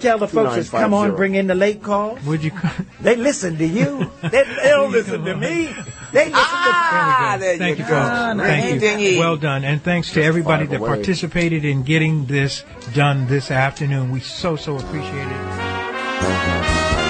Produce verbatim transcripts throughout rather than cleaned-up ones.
tell the folks that's come on, bring in the late calls. Would you? They listen to you. They, they don't listen to me. They listen ah, to. There we go. Thank you, folks. Thank you. Well done, and thanks to everybody that participated in getting this done this afternoon. We so so appreciate it.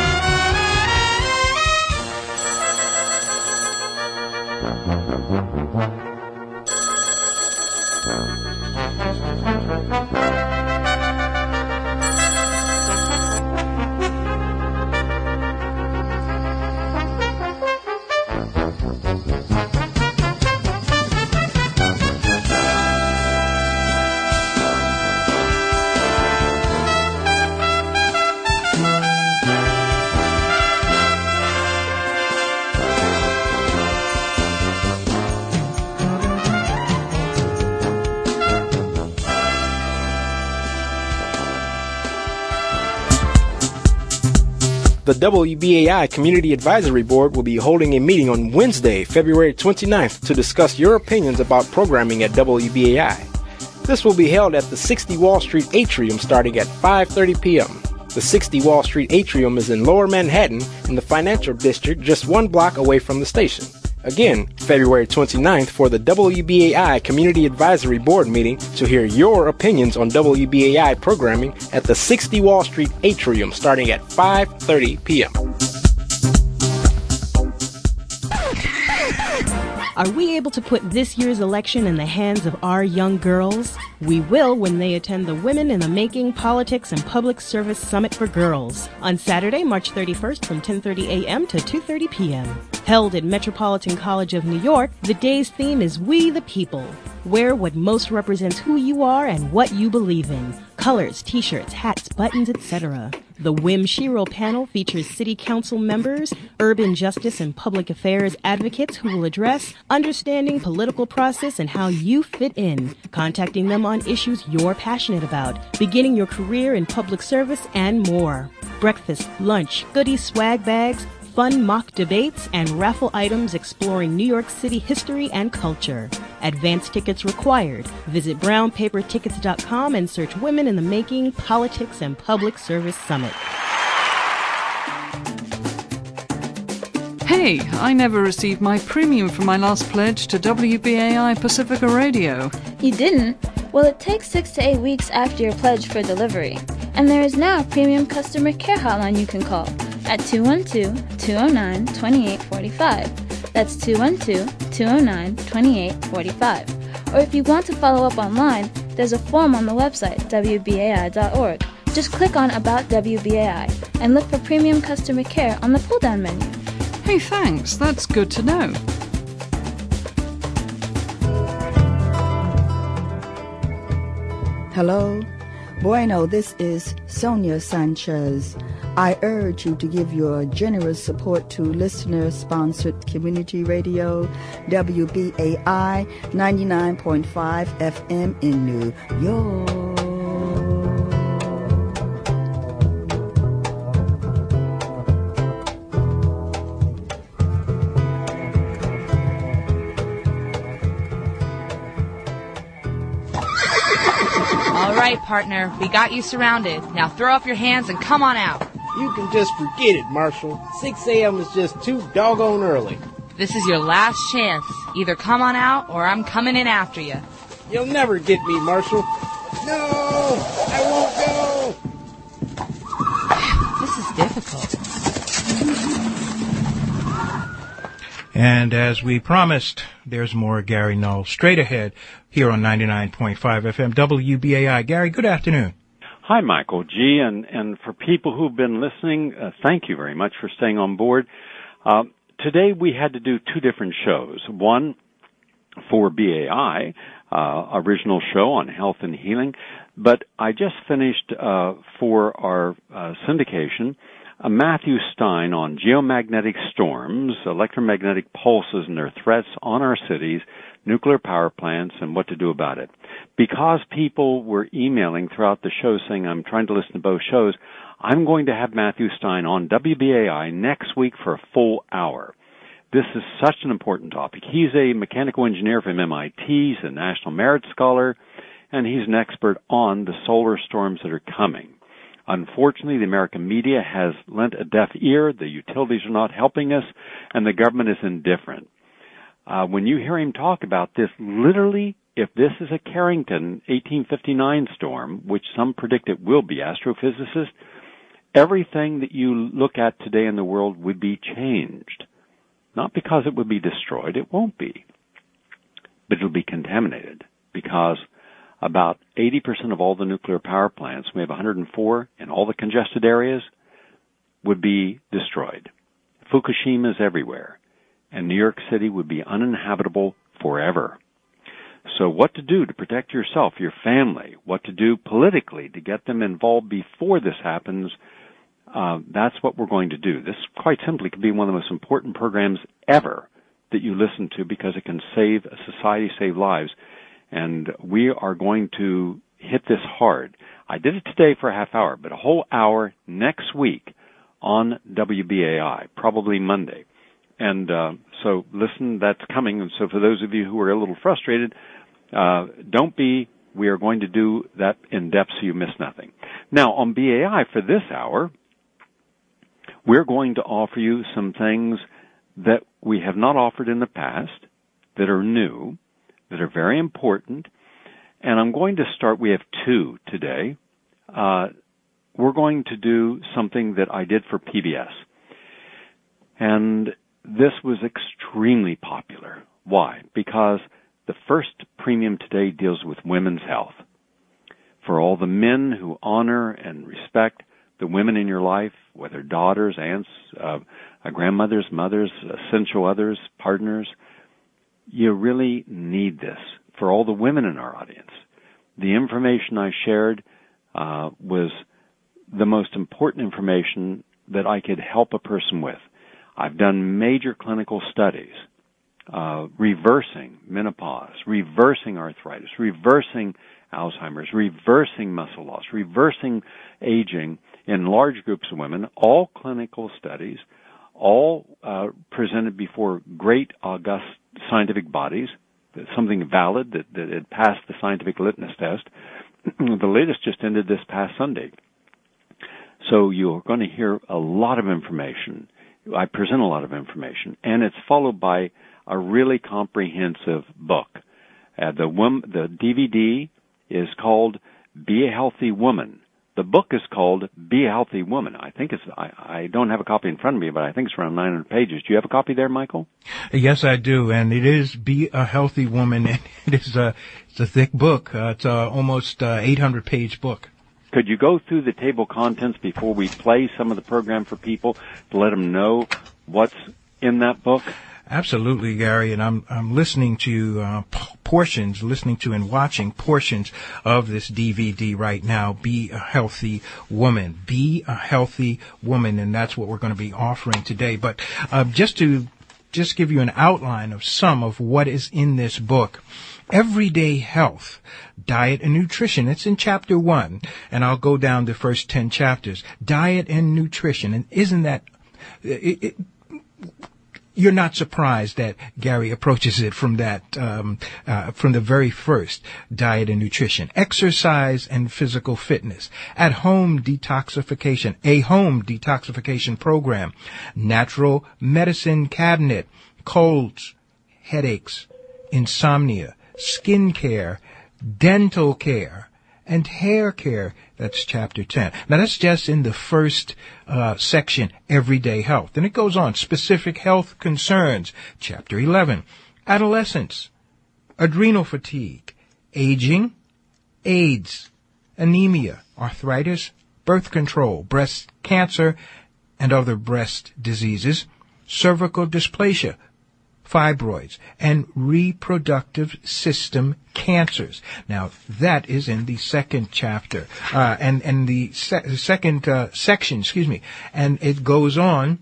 The W B A I Community Advisory Board will be holding a meeting on Wednesday, February twenty-ninth, to discuss your opinions about programming at W B A I. This will be held at the sixty Wall Street Atrium starting at five thirty p.m. The sixty Wall Street Atrium is in Lower Manhattan in the financial district just one block away from the station. Again, February twenty-ninth for the W B A I Community Advisory Board meeting to hear your opinions on W B A I programming at the sixty Wall Street Atrium starting at five thirty p.m. Are we able to put this year's election in the hands of our young girls? We will when they attend the Women in the Making Politics and Public Service Summit for Girls on Saturday, March thirty-first from ten thirty a.m. to two thirty p.m. Held at Metropolitan College of New York, the day's theme is We the People. Wear what most represents who you are and what you believe in. Colors, t-shirts, hats, buttons, et cetera. The W I M Shiro panel features city council members, urban justice and public affairs advocates who will address understanding political process and how you fit in, contacting them on issues you're passionate about, beginning your career in public service, and more. Breakfast, lunch, goodies, swag bags, fun mock debates, and raffle items exploring New York City history and culture. Advance tickets required. Visit brown paper tickets dot com and search Women in the Making Politics and Public Service Summit. Hey, I never received my premium for my last pledge to W B A I Pacifica Radio. You didn't? Well, it takes six to eight weeks after your pledge for delivery. And there is now a premium customer care hotline you can call at two one two, two oh nine, two eight four five. That's two one two, two oh nine, two eight four five. Or if you want to follow up online, there's a form on the website, W B A I dot org. Just click on About W B A I and look for Premium Customer Care on the pull-down menu. Hey, thanks. That's good to know. Hello. Bueno, this is Sonia Sanchez. I urge you to give your generous support to listener-sponsored community radio, W B A I ninety-nine point five F M in New York. All right, partner, we got you surrounded. Now throw up your hands and come on out. You can just forget it, Marshall. six a.m. is just too doggone early. This is your last chance. Either come on out or I'm coming in after you. You'll never get me, Marshall. No, I won't go. This is difficult. And as we promised, there's more Gary Null straight ahead here on ninety-nine point five F M W B A I. Gary, good afternoon. Hi, Michael G. And, and for people who've been listening, uh, thank you very much for staying on board. Uh, today we had to do two different shows. One for B A I, uh, original show on health and healing. But I just finished uh, for our uh, syndication uh, Matthew Stein on geomagnetic storms, electromagnetic pulses and their threats on our cities, nuclear power plants, and what to do about it. Because people were emailing throughout the show saying, I'm trying to listen to both shows, I'm going to have Matthew Stein on W B A I next week for a full hour. This is such an important topic. He's a mechanical engineer from M I T, he's a National Merit Scholar, and he's an expert on the solar storms that are coming. Unfortunately, the American media has lent a deaf ear, the utilities are not helping us, and the government is indifferent. Uh, when you hear him talk about this, literally, if this is a Carrington eighteen fifty-nine storm, which some predict it will be, astrophysicists, everything that you look at today in the world would be changed. Not because it would be destroyed, it won't be, but it'll be contaminated, because about eighty percent of all the nuclear power plants, we have one hundred four in all the congested areas, would be destroyed. Fukushima is everywhere, and New York City would be uninhabitable forever. So what to do to protect yourself, your family, what to do politically to get them involved before this happens, uh, that's what we're going to do. This, quite simply, could be one of the most important programs ever that you listen to, because it can save a society, save lives. And we are going to hit this hard. I did it today for a half hour, but a whole hour next week on W B A I, probably Monday. And uh, so listen, that's coming. And so for those of you who are a little frustrated, uh, don't be. We are going to do that in depth so you miss nothing. Now, on B A I for this hour, we're going to offer you some things that we have not offered in the past, that are new, that are very important. And I'm going to start, we have two today. Uh, we're going to do something that I did for P B S. And this was extremely popular. Why? Because the first premium today deals with women's health. For all the men who honor and respect the women in your life, whether daughters, aunts, uh, grandmothers, mothers, essential others, partners, you really need this. For all the women in our audience, the information I shared uh, was the most important information that I could help a person with. I've done major clinical studies, uh, reversing menopause, reversing arthritis, reversing Alzheimer's, reversing muscle loss, reversing aging in large groups of women, all clinical studies, all uh, presented before great, august scientific bodies, something valid that, that had passed the scientific litmus test. The latest just ended this past Sunday. So you're going to hear a lot of information. I present a lot of information, and it's followed by a really comprehensive book. Uh, the, wom- the D V D is called Be a Healthy Woman. The book is called Be a Healthy Woman. I think it's, I, I don't have a copy in front of me, but I think it's around nine hundred pages. Do you have a copy there, Michael? Yes, I do. And it is Be a Healthy Woman. And it is a, it's a thick book. Uh, it's a almost uh, eight hundred page book. Could you go through the table of contents before we play some of the program for people to let them know what's in that book? Absolutely, Gary, and I'm I'm listening to uh, p- portions, listening to and watching portions of this D V D right now. Be a Healthy Woman. Be a Healthy Woman, and that's what we're going to be offering today. But uh, just to just give you an outline of some of what is in this book. Everyday Health, Diet and Nutrition. It's in chapter one, and I'll go down the first ten chapters. Diet and Nutrition, and isn't that... It, it, You're not surprised that Gary approaches it from that, um, uh, from the very first, diet and nutrition. Exercise and physical fitness. At-home detoxification, a home detoxification program. Natural medicine cabinet. Colds, headaches, insomnia, skin care, dental care, and hair care. That's chapter ten. Now, that's just in the first uh, section, Everyday Health. Then it goes on, Specific Health Concerns, chapter eleven. Adolescence, adrenal fatigue, aging, AIDS, anemia, arthritis, birth control, breast cancer, and other breast diseases, cervical dysplasia, fibroids, and reproductive system cancers. Now, that is in the second chapter, uh, and, and the se- second uh, section, excuse me, and it goes on,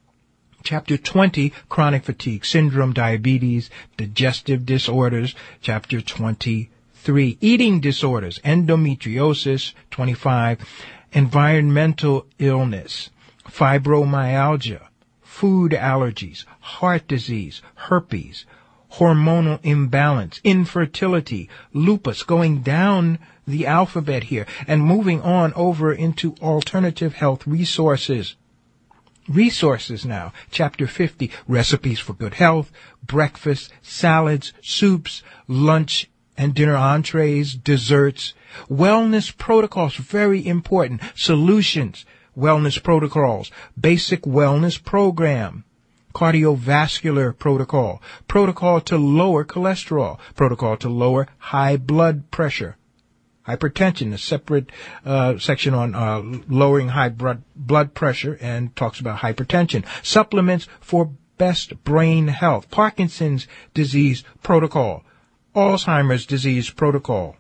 chapter twenty, chronic fatigue syndrome, diabetes, digestive disorders, chapter twenty-three, eating disorders, endometriosis, twenty-five, environmental illness, fibromyalgia, food allergies, heart disease, herpes, hormonal imbalance, infertility, lupus, going down the alphabet here and moving on over into alternative health resources. Resources now. Chapter fifty, recipes for good health, breakfast, salads, soups, lunch and dinner entrees, desserts, wellness protocols, very important, solutions, wellness protocols, basic wellness program, cardiovascular protocol, protocol to lower cholesterol, protocol to lower high blood pressure, hypertension, a separate uh, section on uh, lowering high blood blood pressure and talks about hypertension, supplements for best brain health, Parkinson's disease protocol, Alzheimer's disease protocol,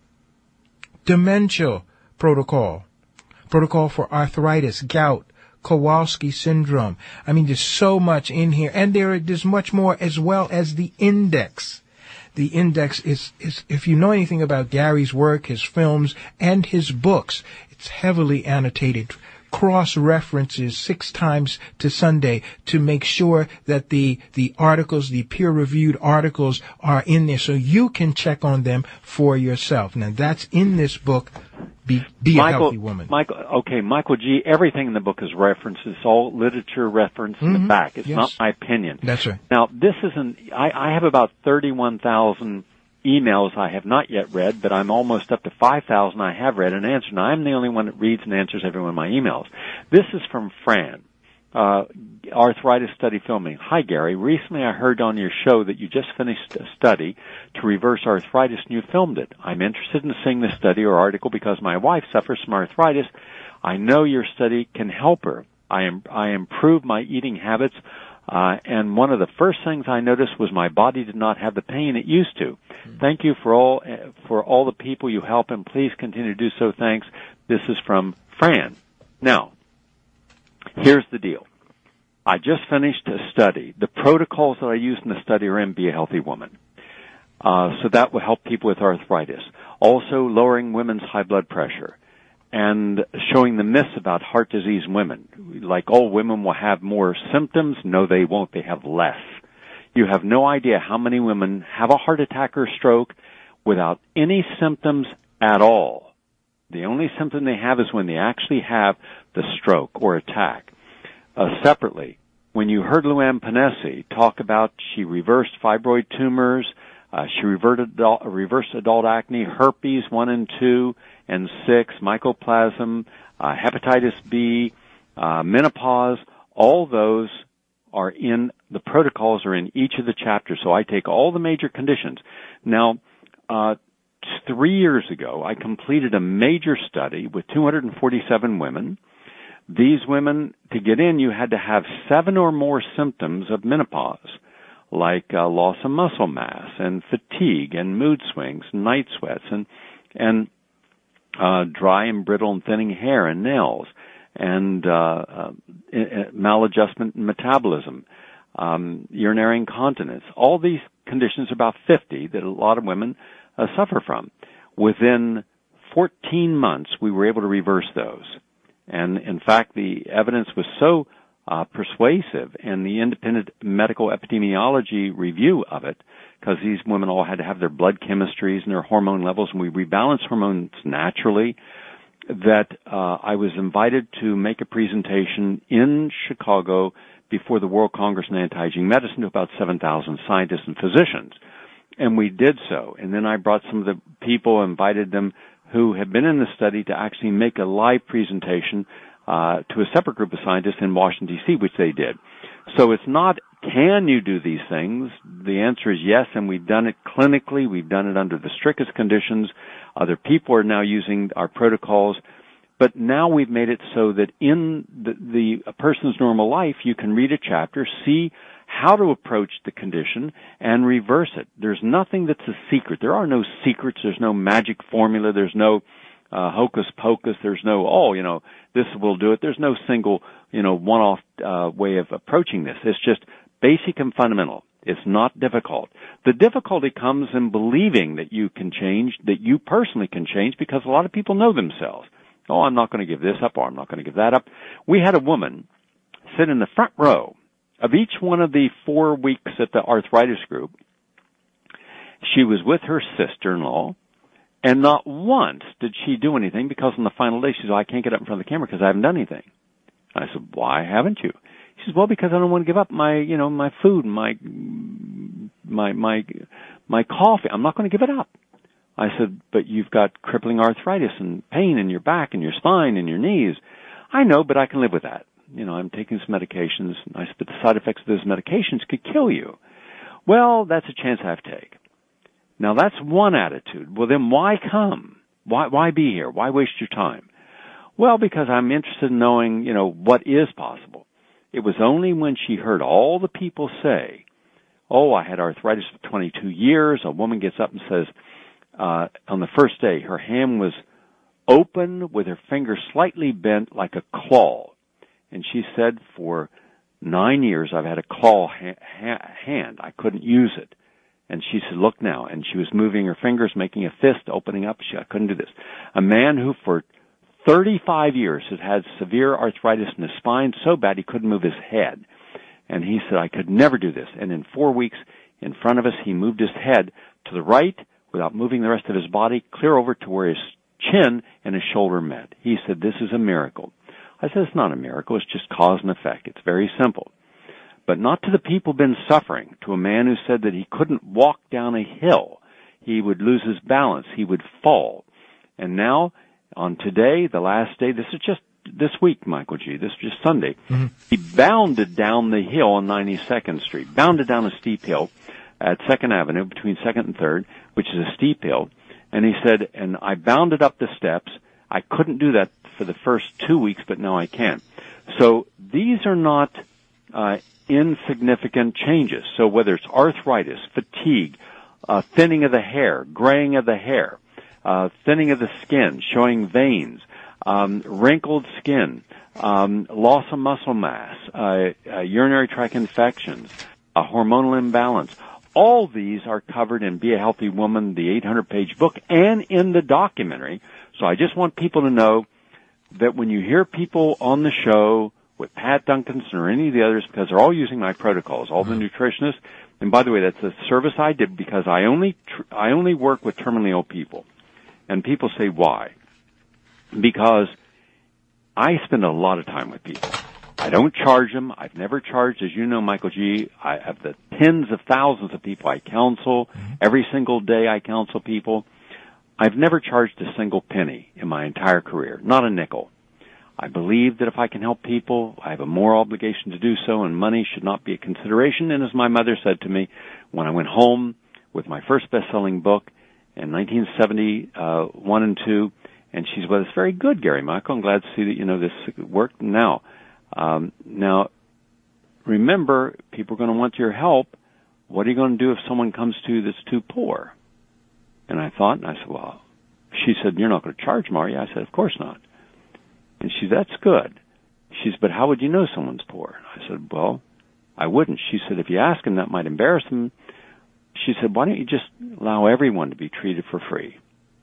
dementia protocol, protocol for arthritis, gout, Kowalski syndrome. I mean, there's so much in here, and there there's much more, as well as the index. The index is, is, if you know anything about Gary's work, his films, and his books, it's heavily annotated, cross-references six times to Sunday to make sure that the, the articles, the peer-reviewed articles are in there so you can check on them for yourself. Now, that's in this book, Be, Be Michael, a Healthy Woman. Michael, okay, Michael G., everything in the book is referenced. It's all literature reference in Mm-hmm. the back. It's Yes. not my opinion. That's right. Now, this isn't, I, I have about thirty-one thousand emails I have not yet read, but I'm almost up to five thousand I have read and answered. Now, I'm the only one that reads and answers every one of my emails. This is from Fran, uh, Arthritis Study Filming. Hi, Gary. Recently I heard on your show that you just finished a study to reverse arthritis and you filmed it. I'm interested in seeing this study or article because my wife suffers from arthritis. I know your study can help her. I am, I improved my eating habits. Uh, and one of the first things I noticed was my body did not have the pain it used to. Thank you for all, for all the people you help, and please continue to do so. Thanks. This is from Fran. Now, here's the deal. I just finished a study. The protocols that I used in the study are in Be a Healthy Woman. Uh, so that will help people with arthritis. Also lowering women's high blood pressure. And showing the myths about heart disease in women. Like all women will have more symptoms. No, they won't. They have less. You have no idea how many women have a heart attack or stroke without any symptoms at all. The only symptom they have is when they actually have the stroke or attack. Uh, separately, when you heard Luann Panesi talk about she reversed fibroid tumors, uh, she reverted adult, reversed adult acne, herpes one and two, and six, mycoplasma, uh, hepatitis B, uh, menopause, all those are in, the protocols are in each of the chapters. So I take all the major conditions. Now, uh, three years ago, I completed a major study with two hundred forty-seven women. These women, to get in, you had to have seven or more symptoms of menopause, like uh, loss of muscle mass and fatigue and mood swings, night sweats, and, and, Uh, dry and brittle and thinning hair and nails, and uh, uh, maladjustment in metabolism, um, urinary incontinence. All these conditions are about fifty that a lot of women uh, suffer from. Within fourteen months, we were able to reverse those. And in fact, the evidence was so uh, persuasive, and the independent medical epidemiology review of it, because these women all had to have their blood chemistries and their hormone levels, and we rebalance hormones naturally, that uh, I was invited to make a presentation in Chicago before the World Congress on Anti-Aging Medicine to about seven thousand scientists and physicians. And we did so. And then I brought some of the people, invited them who had been in the study to actually make a live presentation uh, to a separate group of scientists in Washington, D C, which they did. So it's not, can you do these things? The answer is yes, and we've done it clinically. We've done it under the strictest conditions. Other people are now using our protocols. But now we've made it so that in the, the a person's normal life, you can read a chapter, see how to approach the condition, and reverse it. There's nothing that's a secret. There are no secrets. There's no magic formula. There's no uh, hocus pocus. There's no, oh, you know, this will do it. There's no single, you know, one-off uh, way of approaching this. It's just basic and fundamental. It's not difficult. The difficulty comes in believing that you can change, that you personally can change, because a lot of people know themselves. Oh, I'm not going to give this up, or I'm not going to give that up. We had a woman sit in the front row of each one of the four weeks at the arthritis group, She was with her sister-in-law, and not once did she do anything, because on the final day she said, I can't get up in front of the camera because I haven't done anything. I said, why haven't you? She says, well, because I don't want to give up my, you know, my food, my, my, my, my coffee. I'm not going to give it up. I said, but you've got crippling arthritis and pain in your back and your spine and your knees. I know, but I can live with that. You know, I'm taking some medications. I said, but the side effects of those medications could kill you. Well, that's a chance I have to take. Now, that's one attitude. Well, then why come? Why, why be here? Why waste your time? Well, because I'm interested in knowing, you know, what is possible. It was only when she heard all the people say, oh, I had arthritis for twenty-two years. A woman gets up and says, uh, on the first day, her hand was open with her finger slightly bent like a claw. And she said, for nine years, I've had a claw ha- ha- hand. I couldn't use it. And she said, look now. And she was moving her fingers, making a fist, opening up. She, I couldn't do this. A man who for thirty-five years had had severe arthritis in his spine so bad he couldn't move his head. And he said, I could never do this. And in four weeks, in front of us, he moved his head to the right without moving the rest of his body, clear over to where his chin and his shoulder met. He said, this is a miracle. I said, it's not a miracle. It's just cause and effect. It's very simple. But not to the people who've been suffering, to a man who said that he couldn't walk down a hill. He would lose his balance. He would fall. And now, on today, the last day, this is just this week, Michael G., this is just Sunday, mm-hmm. He bounded down the hill on ninety-second Street, bounded down a steep hill at second Avenue between second and third, which is a steep hill. And he said, and I bounded up the steps. I couldn't do that for the first two weeks, but now I can. So these are not uh insignificant changes. So whether it's arthritis, fatigue, uh, thinning of the hair, graying of the hair, uh, thinning of the skin, showing veins, um, wrinkled skin, um, loss of muscle mass, uh, uh, urinary tract infections, a hormonal imbalance, all these are covered in Be a Healthy Woman, the eight hundred page book, and in the documentary. So I just want people to know that when you hear people on the show with Pat Duncanson or any of the others, because they're all using my protocols, all the nutritionists. And by the way, that's a service I did because I only tr- I only work with terminally ill people. And people say, why? Because I spend a lot of time with people. I don't charge them. I've never charged, as you know, Michael G. I have the tens of thousands of people I counsel. Mm-hmm. Every single day I counsel people. I've never charged a single penny in my entire career, not a nickel. I believe that if I can help people, I have a moral obligation to do so, and money should not be a consideration. And as my mother said to me when I went home with my first best-selling book in nineteen seventy-one and two, and she said, well, it's very good, Gary Michael. I'm glad to see that, you know, this worked now. Um, now, remember, people are going to want your help. What are you going to do if someone comes to you that's too poor? And I thought, and I said, well, she said, you're not going to charge them, are you? I said, of course not. And she said, that's good. She said, but how would you know someone's poor? I said, well, I wouldn't. She said, if you ask them, that might embarrass them. She said, why don't you just allow everyone to be treated for free?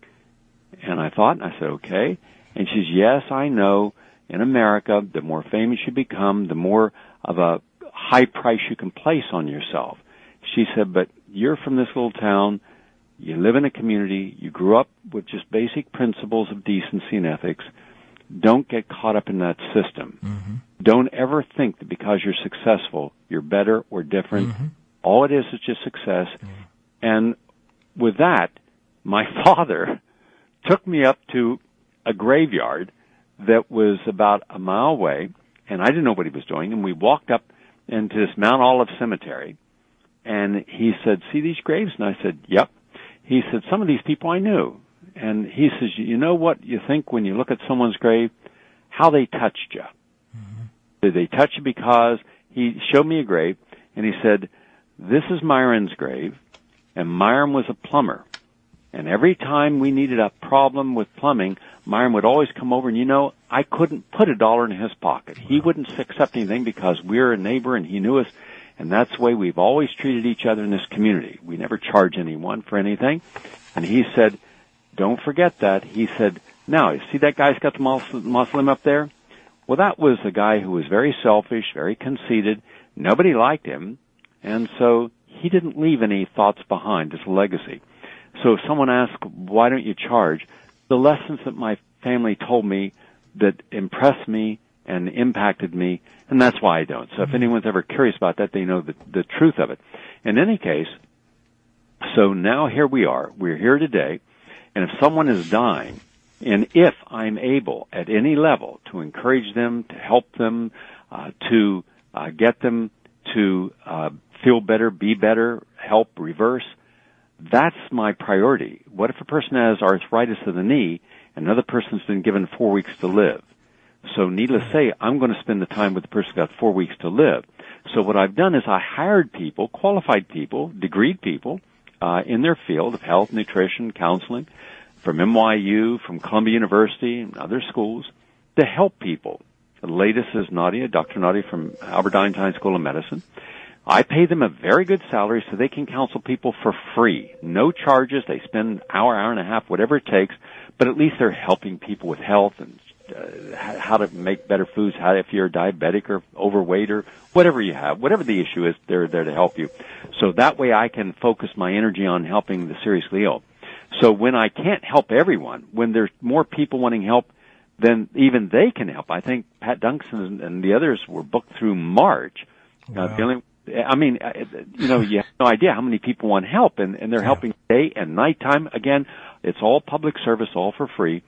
And I thought, and I said, okay. And she says, yes, I know in America, the more famous you become, the more of a high price you can place on yourself. She said, but you're from this little town. You live in a community. You grew up with just basic principles of decency and ethics. Don't get caught up in that system. Mm-hmm. Don't ever think that because you're successful, you're better or different. Mm-hmm. All it is is just success. Mm-hmm. And with that, my father took me up to a graveyard that was about a mile away, and I didn't know what he was doing, and we walked up into this Mount Olive cemetery, and he said, see these graves? And I said, yep. He said, some of these people I knew. And he says, you know what you think when you look at someone's grave? How they touched you. Mm-hmm. Did they touch you because he showed me a grave, and he said, this is Myron's grave, and Myron was a plumber. And every time we needed a problem with plumbing, Myron would always come over, and you know, I couldn't put a dollar in his pocket. He wouldn't accept anything because we're a neighbor and he knew us, and that's the way we've always treated each other in this community. We never charge anyone for anything. And he said, don't forget that. He said, now, you see that guy's got the Muslim up there? Well, that was a guy who was very selfish, very conceited. Nobody liked him. And so he didn't leave any thoughts behind as a legacy. So if someone asks, why don't you charge? The lessons that my family told me that impressed me and impacted me, and that's why I don't. So if anyone's ever curious about that, they know the, the truth of it. In any case, so now here we are. We're here today, and if someone is dying, and if I'm able at any level to encourage them, to help them, uh, to uh, get them to uh, feel better, be better, help, reverse, that's my priority. What if a person has arthritis of the knee and another person's been given four weeks to live? So needless to say, I'm going to spend the time with the person who got four weeks to live. So what I've done is I hired people, qualified people, degreed people, uh, in their field of health, nutrition, counseling, from N Y U, from Columbia University, and other schools, to help people. The latest is Nadia, Doctor Nadia from Albert Einstein School of Medicine. I pay them a very good salary so they can counsel people for free. No charges. They spend an hour, hour and a half, whatever it takes, but at least they're helping people with health and uh, how to make better foods, how if you're diabetic or overweight or whatever you have, whatever the issue is, they're there to help you. So that way I can focus my energy on helping the seriously ill. So when I can't help everyone, when there's more people wanting help, then even they can help. I think Pat Dunkson and the others were booked through March. Wow. Uh, dealing, I mean, you know, you have no idea how many people want help, and, and they're yeah. helping day and nighttime. Again, it's all public service, all for free.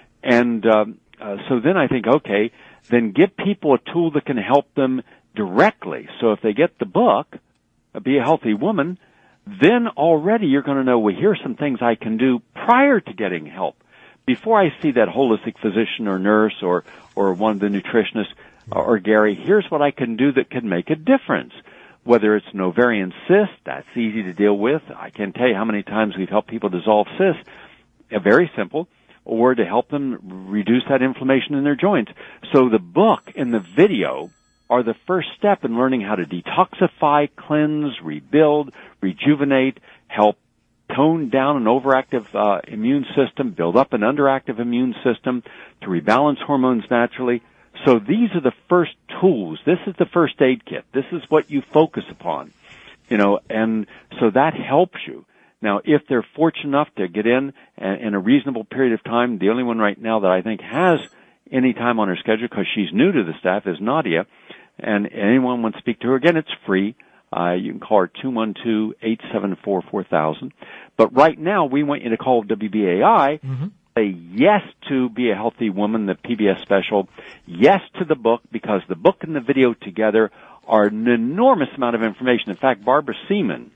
And um, uh, so then I think, okay, then give people a tool that can help them directly. So if they get the book, Be a Healthy Woman, then already you're going to know, well, here's some things I can do prior to getting help. Before I see that holistic physician or nurse or, or one of the nutritionists or Gary, here's what I can do that can make a difference. Whether it's an ovarian cyst, that's easy to deal with. I can't tell you how many times we've helped people dissolve cysts. Uh, very simple. Or to help them reduce that inflammation in their joints. So the book and the video are the first step in learning how to detoxify, cleanse, rebuild, rejuvenate, help tone down an overactive uh, immune system, build up an underactive immune system, to rebalance hormones naturally. So these are the first tools. This is the first aid kit. This is what you focus upon, you know, and so that helps you. Now, if they're fortunate enough to get in in a reasonable period of time, the only one right now that I think has any time on her schedule, because she's new to the staff, is Nadia. And anyone wants to speak to her, again, it's free. Uh, you can call her two one two, eight seven four, four thousand. But right now, we want you to call W B A I, mm-hmm. say yes to Be a Healthy Woman, the P B S special, yes to the book, because the book and the video together are an enormous amount of information. In fact, Barbara Seaman,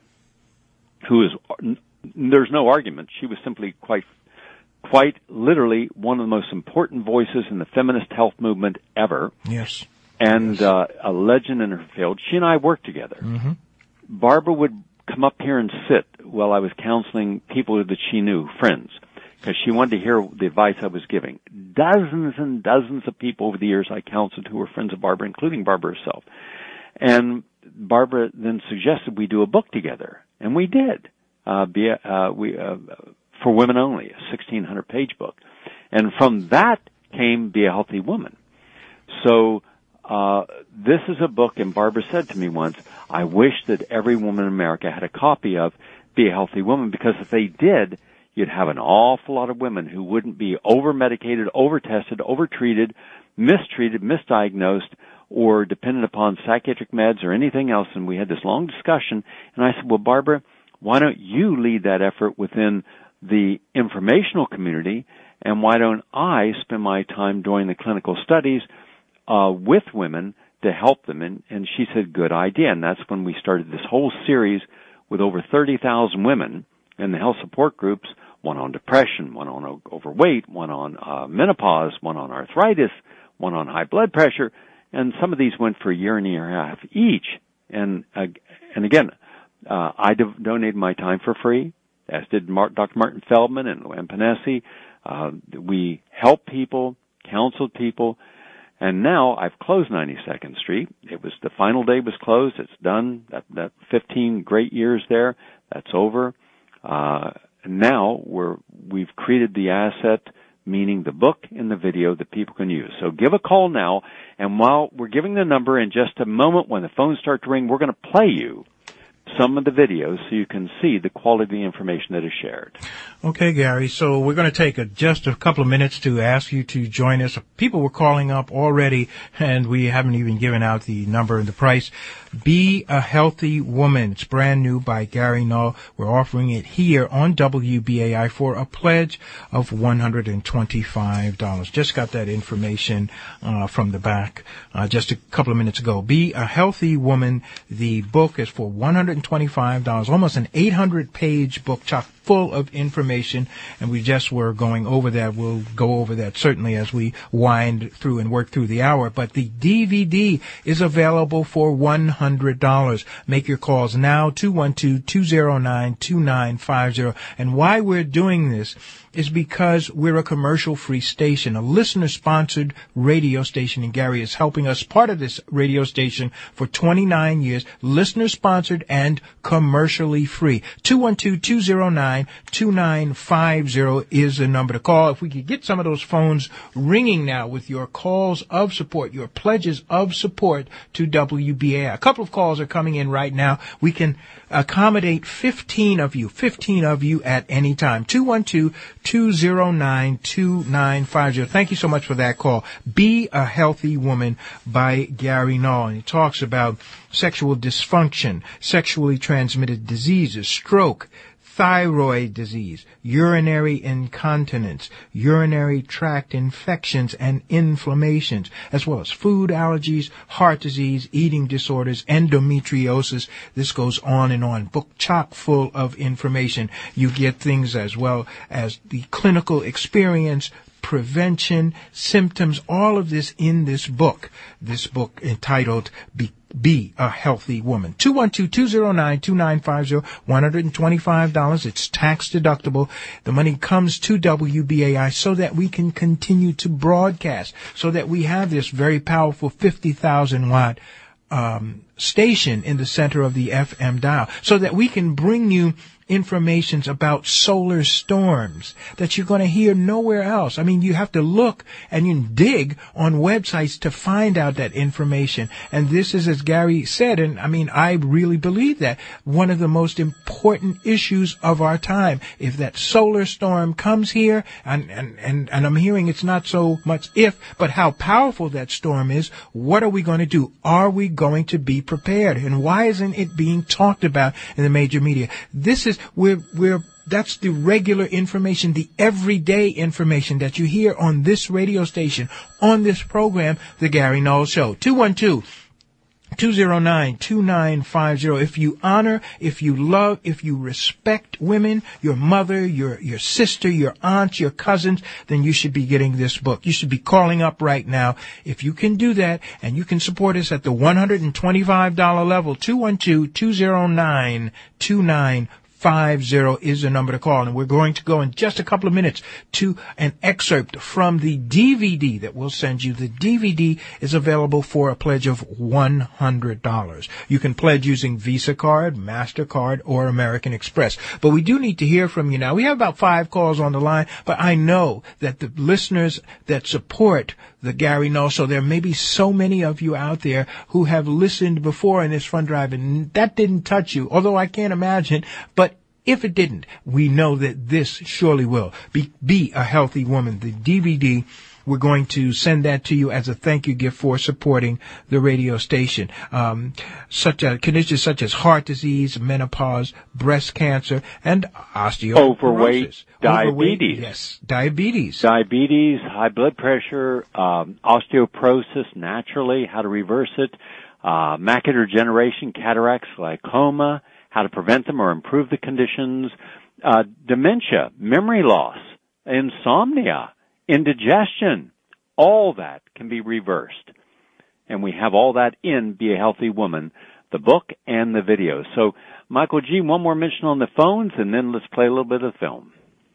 who is, there's no argument, she was simply quite, quite literally one of the most important voices in the feminist health movement ever. Yes. And uh, a legend in her field. She and I worked together. Mm-hmm. Barbara would come up here and sit while I was counseling people that she knew, friends, because she wanted to hear the advice I was giving. Dozens and dozens of people over the years I counseled who were friends of Barbara, including Barbara herself. And Barbara then suggested we do a book together, and we did. Uh, be a, uh, we uh, for women only, a sixteen hundred page book, and from that came Be a Healthy Woman. So. Uh, this is a book, and Barbara said to me once, I wish that every woman in America had a copy of Be a Healthy Woman, because if they did, you'd have an awful lot of women who wouldn't be over-medicated, over-tested, over-treated, mistreated, misdiagnosed, or dependent upon psychiatric meds or anything else. And we had this long discussion, and I said, well, Barbara, why don't you lead that effort within the informational community, and why don't I spend my time doing the clinical studies Uh, with women to help them? And, and she said, good idea. And that's when we started this whole series with over thirty thousand women in the health support groups, one on depression, one on overweight, one on uh, menopause, one on arthritis, one on high blood pressure. And some of these went for a year and a year and a half each. And, uh, and again, uh, I do- donated my time for free, as did Mar- Doctor Martin Feldman and Luann Panesi. Uh, we helped people, counseled people. And now I've closed ninety-second Street. It was the final day was closed. It's done. That, that fifteen great years there, that's over. Uh, now we're, we've created the asset, meaning the book and the video that people can use. So give a call now. And while we're giving the number in just a moment, when the phones start to ring, we're going to play you some of the videos so you can see the quality information that is shared. Okay, Gary. So we're going to take a, just a couple of minutes to ask you to join us. People were calling up already, and we haven't even given out the number and the price. Be a Healthy Woman. It's brand new by Gary Null. We're offering it here on W B A I for a pledge of one hundred twenty-five dollars. Just got that information uh, from the back uh, just a couple of minutes ago. Be a Healthy Woman. The book is for one hundred twenty-five dollars, almost an eight hundred page book, chock full of information, and we just were going over that. We'll go over that certainly as we wind through and work through the hour. But the D V D is available for one hundred dollars. Make your calls now, two one two, two zero nine, two nine five zero. And why we're doing this is because we're a commercial-free station, a listener-sponsored radio station, and Gary is helping us, part of this radio station, for twenty-nine years, listener-sponsored and commercially free. two one two, two zero nine, two nine five zero is the number to call. If we could get some of those phones ringing now with your calls of support, your pledges of support to W B A I. A couple of calls are coming in right now. We can accommodate fifteen of you, fifteen of you at any time. two one two, two zero nine, two nine five zero. Thank you so much for that call. Be a Healthy Woman by Gary Null. And he talks about sexual dysfunction, sexually transmitted diseases, stroke, thyroid disease, urinary incontinence, urinary tract infections and inflammations, as well as food allergies, heart disease, eating disorders, endometriosis. This goes on and on. Book chock full of information. You get things as well as the clinical experience, prevention, symptoms, all of this in this book. This book entitled Be Be a Healthy Woman. two one two, two zero nine, two nine five zero, one hundred twenty-five dollars. It's tax deductible. The money comes to W B A I so that we can continue to broadcast, so that we have this very powerful fifty thousand watt um, station in the center of the F M dial, so that we can bring you informations about solar storms that you're going to hear nowhere else. I mean, you have to look and you dig on websites to find out that information. And this is, as Gary said, and I mean, I really believe that, one of the most important issues of our time. If that solar storm comes here, and, and, and, and I'm hearing it's not so much if, but how powerful that storm is, what are we going to do? Are we going to be prepared? And why isn't it being talked about in the major media? This is We're, we're, that's the regular information, the everyday information that you hear on this radio station, on this program, The Gary Null Show. two one two, two zero nine, two nine five zero. If you honor, if you love, if you respect women, your mother, your, your sister, your aunts, your cousins, then you should be getting this book. You should be calling up right now. If you can do that, and you can support us at the one hundred twenty-five dollars level, two one two, two zero nine, two nine five zero is the number to call. And we're going to go in just a couple of minutes to an excerpt from the D V D that we'll send you. The D V D is available for a pledge of one hundred dollars. You can pledge using Visa card, MasterCard, or American Express. But we do need to hear from you now. We have about five calls on the line, but I know that the listeners that support the Gary Null Show, there may be so many of you out there who have listened before in this fund drive, and that didn't touch you, although I can't imagine. But if it didn't, we know that this surely will. Be, be a Healthy Woman. The D V D, we're going to send that to you as a thank you gift for supporting the radio station. Um, such a, conditions such as heart disease, menopause, breast cancer, and osteoporosis. Overweight, diabetes. Overweight, yes, diabetes. Diabetes, high blood pressure, um, osteoporosis naturally, how to reverse it, uh, macular degeneration, cataracts, glaucoma, how to prevent them or improve the conditions, uh, dementia, memory loss, insomnia, indigestion, all that can be reversed. And we have all that in Be a Healthy Woman, the book and the video. So, Michael G., one more mention on the phones, and then let's play a little bit of film.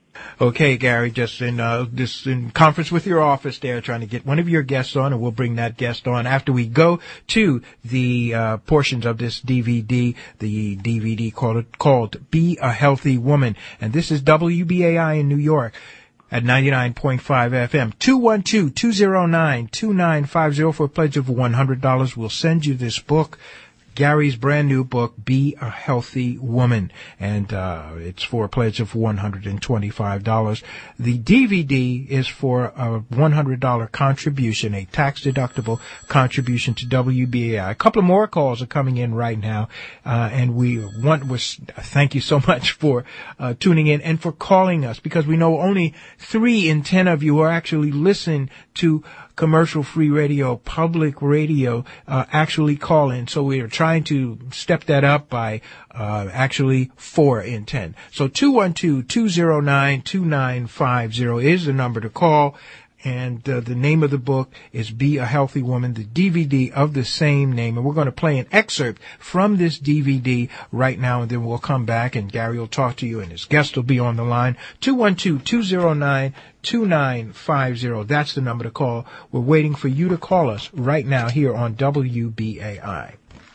Okay, Gary, just in uh, this in conference with your office there, trying to get one of your guests on, and we'll bring that guest on after we go to the uh, portions of this D V D, the D V D called called Be a Healthy Woman, and this is W B A I in New York at ninety-nine point five F M. two one two, two zero nine, two nine five zero for a pledge of one hundred dollars. We'll send you this book. Gary's brand new book, Be a Healthy Woman, and uh, it's for a pledge of one hundred twenty-five dollars. The D V D is for a one hundred dollars contribution, a tax-deductible contribution to W B A I. A couple of more calls are coming in right now, uh, and we want was thank you so much for uh, tuning in and for calling us, because we know only three in ten of you are actually listening to commercial-free radio, public radio, uh, actually call in. So we are trying to step that up by uh, actually four in ten. So two one two, two zero nine, two nine five zero is the number to call. And uh, the name of the book is Be a Healthy Woman, the D V D of the same name. And we're going to play an excerpt from this D V D right now, and then we'll come back and Gary will talk to you and his guest will be on the line. two one two, two zero nine, two nine five zero. That's the number to call. We're waiting for you to call us right now here on W B A I.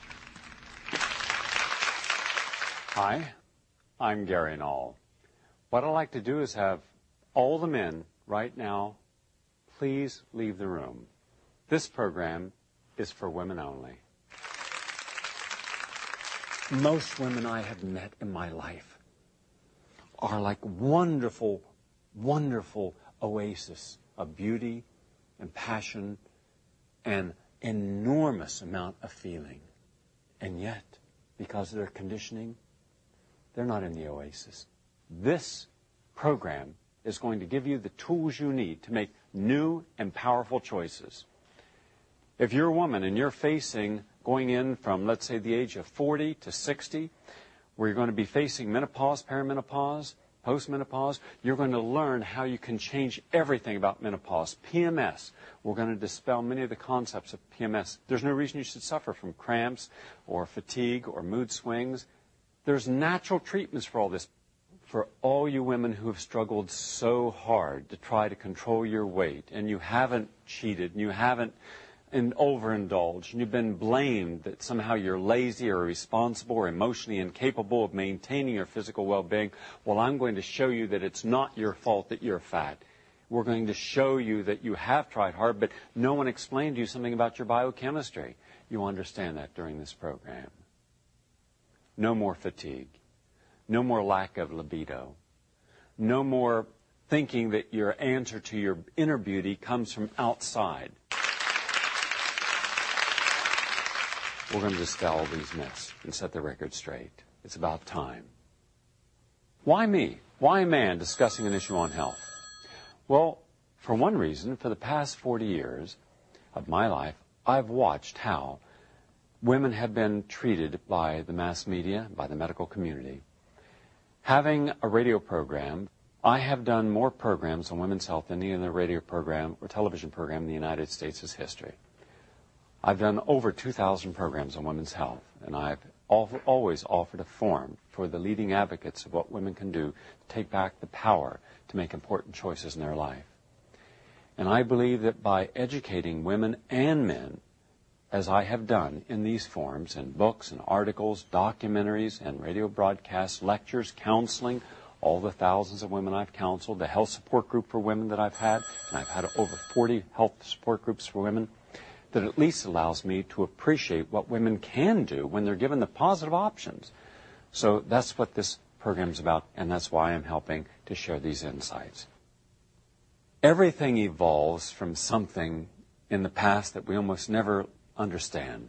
Hi, I'm Gary Null. What I'd like to do is have all the men right now please leave the room. This program is for women only. Most women I have met in my life are like wonderful, wonderful oases of beauty and passion and enormous amount of feeling. And yet, because of their conditioning, they're not in the oasis. This program is going to give you the tools you need to make new and powerful choices. If you're a woman and you're facing going in from, let's say, the age of forty to sixty, where you're going to be facing menopause, perimenopause, postmenopause, you're going to learn how you can change everything about menopause. P M S, we're going to dispel many of the concepts of P M S. There's no reason you should suffer from cramps or fatigue or mood swings. There's natural treatments for all this. For all you women who have struggled so hard to try to control your weight, and you haven't cheated, and you haven't and overindulged, and you've been blamed that somehow you're lazy or irresponsible or emotionally incapable of maintaining your physical well-being, well, I'm going to show you that it's not your fault that you're fat. We're going to show you that you have tried hard, but no one explained to you something about your biochemistry. You understand that during this program. No more fatigue. No more lack of libido. No more thinking that your answer to your inner beauty comes from outside. We're going to dispel all these myths and set the record straight. It's about time. Why me? Why a man discussing an issue on health? Well, for one reason, for the past forty years of my life, I've watched how women have been treated by the mass media, by the medical community. Having a radio program, I have done more programs on women's health than any other radio program or television program in the United States' history. I've done over two thousand programs on women's health, and I've always offered a forum for the leading advocates of what women can do to take back the power to make important choices in their life. And I believe that by educating women and men, as I have done in these forums, in books and articles, documentaries and radio broadcasts, lectures, counseling, all the thousands of women I've counseled, the health support group for women that I've had, and I've had over forty health support groups for women, that at least allows me to appreciate what women can do when they're given the positive options. So that's what this program's about, and that's why I'm helping to share these insights. Everything evolves from something in the past that we almost never understand.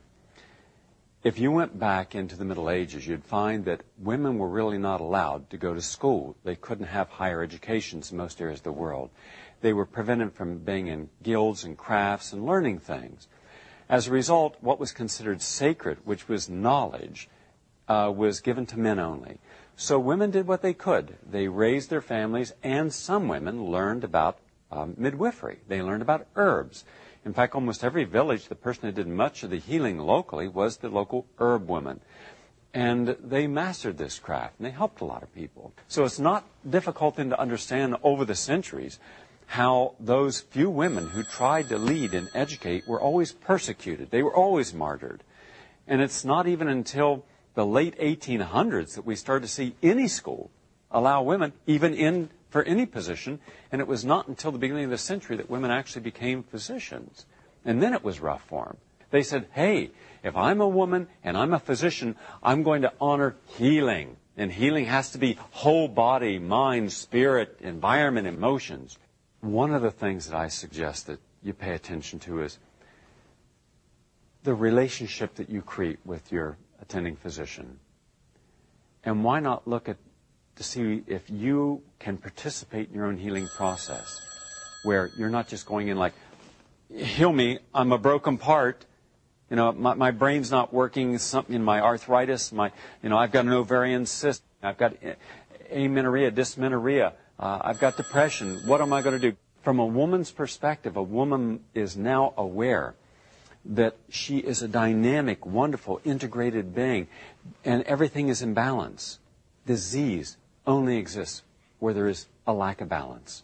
If you went back into the Middle Ages, you'd find that women were really not allowed to go to school. They couldn't have higher educations in most areas of the world. They were prevented from being in guilds and crafts and learning things. As a result, what was considered sacred, which was knowledge, uh, was given to men only. So women did what they could. They raised their families, and some women learned about um, midwifery. They learned about herbs. In fact, almost every village, the person who did much of the healing locally was the local herb woman. And they mastered this craft, and they helped a lot of people. So it's not difficult then to understand over the centuries how those few women who tried to lead and educate were always persecuted. They were always martyred. And it's not even until the late eighteen hundreds that we started to see any school allow women even in for any position, and it was not until the beginning of the century that women actually became physicians. And then it was rough for them. They said, hey, if I'm a woman and I'm a physician, I'm going to honor healing. And healing has to be whole body, mind, spirit, environment, emotions. One of the things that I suggest that you pay attention to is the relationship that you create with your attending physician. And why not look at to see if you can participate in your own healing process, where you're not just going in like, heal me, I'm a broken part, you know, my, my brain's not working, something in my arthritis, my, you know, I've got an ovarian cyst, I've got amenorrhea, dysmenorrhea, uh, I've got depression, what am I going to do? From a woman's perspective, a woman is now aware that she is a dynamic, wonderful, integrated being, and everything is in balance. Disease only exists where there is a lack of balance.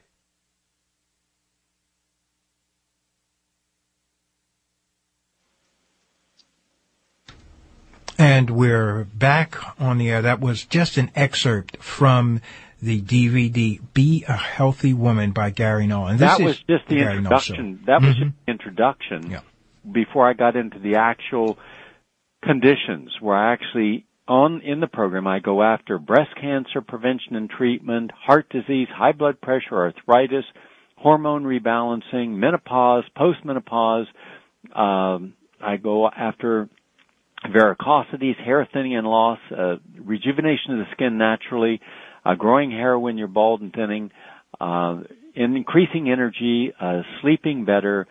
And we're back on the air. That was just an excerpt from the D V D, Be a Healthy Woman by Gary Null. And this that is was just the Gary introduction. That was mm-hmm. just the introduction yeah. before I got into the actual conditions where I actually, on in the program, I go after breast cancer prevention and treatment, heart disease, high blood pressure, arthritis, hormone rebalancing, menopause, postmenopause. Um, I go after varicosities, hair thinning and loss, uh, rejuvenation of the skin naturally, uh, growing hair when you're bald and thinning, uh, increasing energy, uh, sleeping better,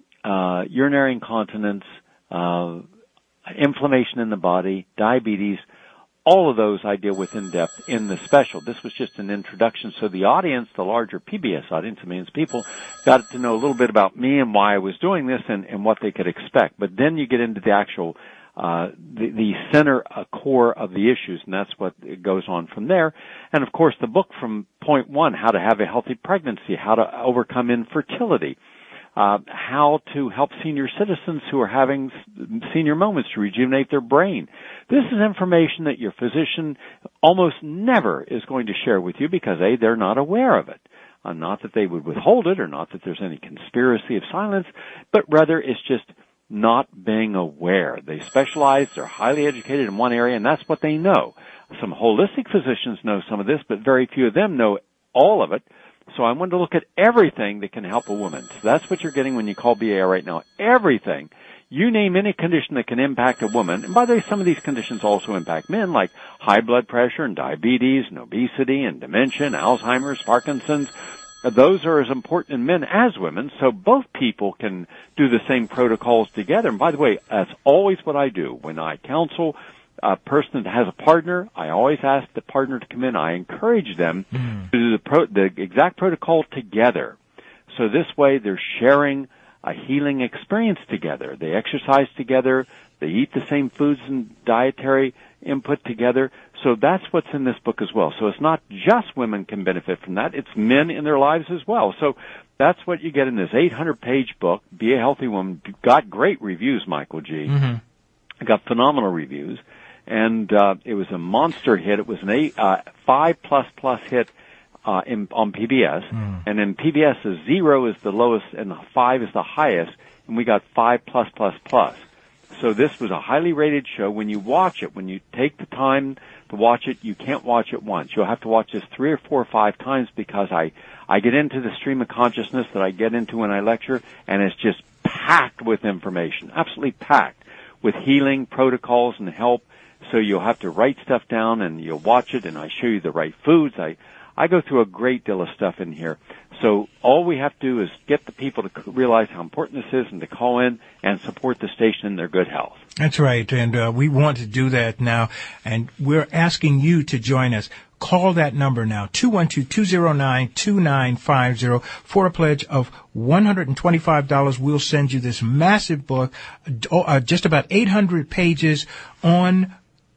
uh, urinary incontinence, uh, inflammation in the body, diabetes. All of those I deal with in depth in the special. This was just an introduction, so the audience, the larger P B S audience, a millions of people, got to know a little bit about me and why I was doing this and, and what they could expect. But then you get into the actual Uh, the, the center uh, core of the issues, and that's what goes on from there. And of course, the book from point one, how to have a healthy pregnancy, how to overcome infertility, uh, how to help senior citizens who are having senior moments to rejuvenate their brain. This is information that your physician almost never is going to share with you because, A, they're not aware of it. Uh, not that they would withhold it or not that there's any conspiracy of silence, but rather it's just not being aware. They specialize, they're highly educated in one area, and that's what they know. Some holistic physicians know some of this, but very few of them know all of it. So I wanted to look at everything that can help a woman. So that's what you're getting when you call B A I right now. Everything. You name any condition that can impact a woman, and by the way, some of these conditions also impact men, like high blood pressure and diabetes and obesity and dementia and Alzheimer's, Parkinson's. Those are as important in men as women, so both people can do the same protocols together. And by the way, that's always what I do. When I counsel a person that has a partner, I always ask the partner to come in. I encourage them mm. to do the, pro- the exact protocol together. So this way they're sharing a healing experience together. They exercise together. They eat the same foods and dietary input together. So that's what's in this book as well. So it's not just women can benefit from that. It's men in their lives as well. So that's what you get in this eight hundred page book, Be a Healthy Woman. Got great reviews, Michael G. Mm-hmm. Got phenomenal reviews. And uh, it was a monster hit. It was an eight, uh, five plus plus hit uh, in, on P B S. Mm. And in P B S, a zero is the lowest and the five is the highest. And we got five plus plus plus. So this was a highly rated show. When you watch it, when you take the time to watch it, you can't watch it once. You'll have to watch this three or four or five times because I, I get into the stream of consciousness that I get into when I lecture, and it's just packed with information, absolutely packed with healing protocols and help. So you'll have to write stuff down and you'll watch it, and I show you the right foods. I, I go through a great deal of stuff in here. So all we have to do is get the people to realize how important this is and to call in and support the station in their good health. That's right. And uh, we want to do that now. And we're asking you to join us. Call that number now, two one two, two zero nine, two nine five zero. For a pledge of one hundred twenty-five dollars, we'll send you this massive book, uh, just about eight hundred pages on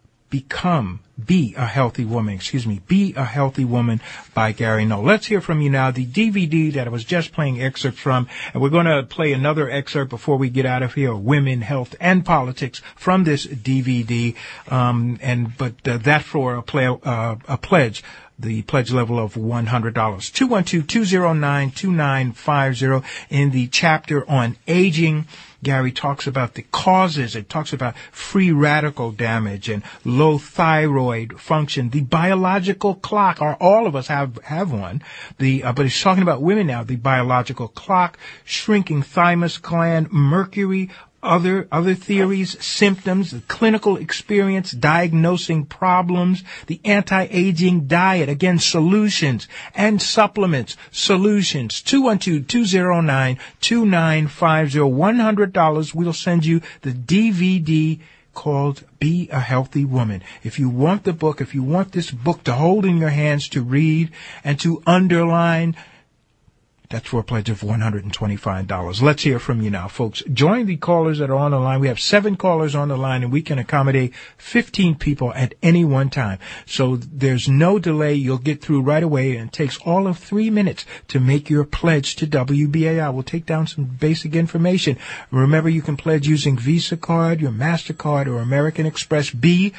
Become, Be a Healthy Woman, excuse me, Be a Healthy Woman by Gary Null. Let's hear from you now, the D V D that I was just playing excerpts from, and we're going to play another excerpt before we get out of here, Women, Health, and Politics from this D V D, um, and, but uh, that for a, play, uh, a pledge. The pledge level of one hundred dollars. two one two, two zero nine, two nine five zero in the chapter on aging. Gary talks about the causes. It talks about free radical damage and low thyroid function. The biological clock, or all of us have, have one. The, uh, but it's talking about women now. The biological clock, shrinking thymus gland, mercury, Other, other theories, symptoms, the clinical experience, diagnosing problems, the anti-aging diet, again, solutions and supplements, solutions, two one two, two zero nine, two nine five zero, one hundred dollars. We'll send you the D V D called Be a Healthy Woman. If you want the book, if you want this book to hold in your hands to read and to underline, that's for a pledge of one hundred twenty-five dollars. Let's hear from you now, folks. Join the callers that are on the line. We have seven callers on the line, and we can accommodate fifteen people at any one time. So there's no delay. You'll get through right away, and it takes all of three minutes to make your pledge to W B A I. We'll take down some basic information. Remember, you can pledge using Visa card, your MasterCard, or American Express. Be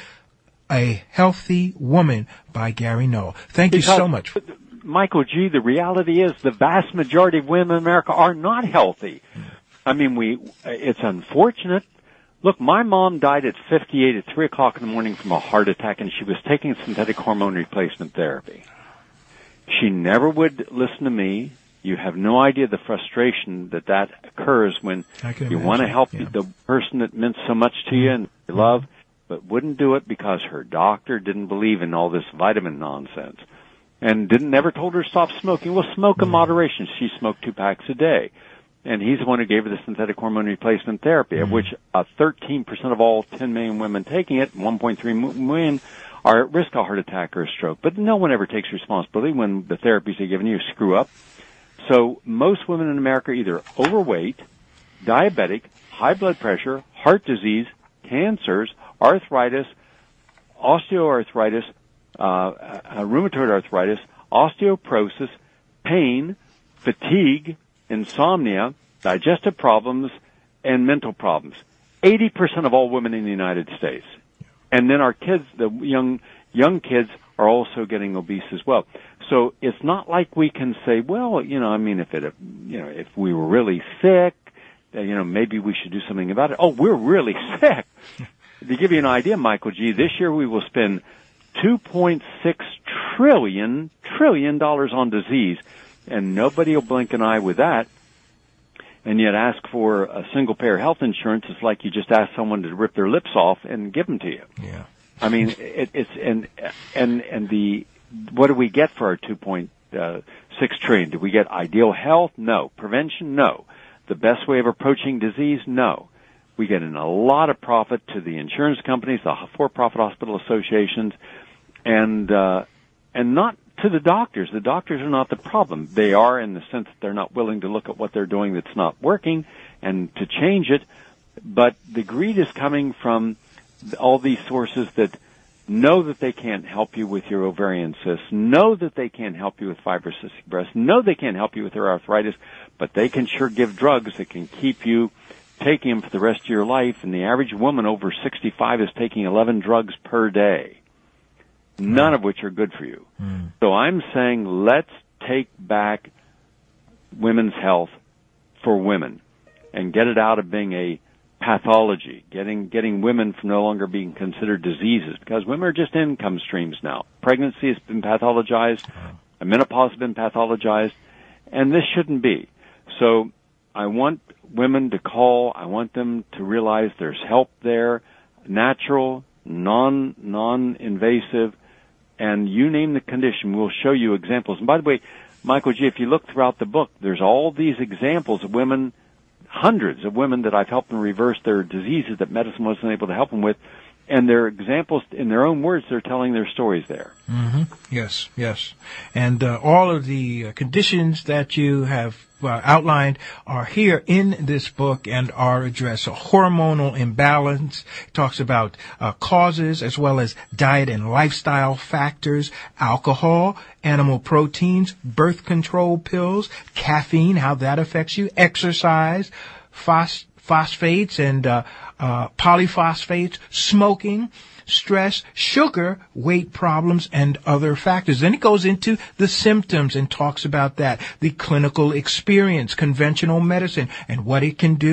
a Healthy Woman by Gary Null. Thank because- you so much. Michael G., the reality is the vast majority of women in America are not healthy. I mean, we, it's unfortunate. Look, my mom died at fifty-eight at three o'clock in the morning from a heart attack, and she was taking synthetic hormone replacement therapy. She never would listen to me. You have no idea the frustration that that occurs when you want to help yeah. the person that meant so much to you and you love, but wouldn't do it because her doctor didn't believe in all this vitamin nonsense. And didn't never told her to stop smoking. Well, smoke in moderation. She smoked two packs a day. And he's the one who gave her the synthetic hormone replacement therapy, mm-hmm. of which uh, thirteen percent of all ten million women taking it, one point three million, are at risk of heart attack or stroke. But no one ever takes responsibility when the therapies they're giving you screw up. So most women in America are either overweight, diabetic, high blood pressure, heart disease, cancers, arthritis, osteoarthritis, Uh, uh, rheumatoid arthritis, osteoporosis, pain, fatigue, insomnia, digestive problems, and mental problems. eighty percent of all women in the United States. And then our kids, the young, young kids are also getting obese as well. So it's not like we can say, well, you know, I mean, if it, you know, if we were really sick, then, you know, maybe we should do something about it. Oh, we're really sick. To give you an idea, Michael G., this year we will spend two point six trillion, trillion dollars on disease, and nobody will blink an eye with that. And yet ask for a single payer health insurance is like you just ask someone to rip their lips off and give them to you. Yeah. I mean, it, it's, and, and, and the, what do we get for our two point six trillion? Do we get ideal health? No. Prevention? No. The best way of approaching disease? No. We get in a lot of profit to the insurance companies, the for-profit hospital associations, and, uh, and not to the doctors. The doctors are not the problem. They are in the sense that they're not willing to look at what they're doing that's not working and to change it. But the greed is coming from all these sources that know that they can't help you with your ovarian cysts, know that they can't help you with fibrocystic breast, know they can't help you with your arthritis, but they can sure give drugs that can keep you taking them for the rest of your life. And the average woman over sixty-five is taking eleven drugs per day, none of which are good for you. Mm. So I'm saying let's take back women's health for women and get it out of being a pathology, getting getting women from no longer being considered diseases, because women are just income streams now. Pregnancy has been pathologized, oh. menopause has been pathologized, and this shouldn't be. So I want women to call. I want them to realize there's help there, natural, non non-invasive, and you name the condition, we'll show you examples. And by the way, Michael G., if you look throughout the book, there's all these examples of women, hundreds of women that I've helped them reverse their diseases that medicine wasn't able to help them with. And they're examples, in their own words, they're telling their stories there. Mm-hmm. Yes, yes. And uh, all of the uh, conditions that you have uh, outlined are here in this book and are addressed. So hormonal imbalance talks about uh, causes as well as diet and lifestyle factors, alcohol, animal proteins, birth control pills, caffeine, how that affects you, exercise, phos- phosphates and uh, uh, polyphosphates, smoking, stress, sugar, weight problems, and other factors. Then it goes into the symptoms and talks about that, the clinical experience, conventional medicine, and what it can do,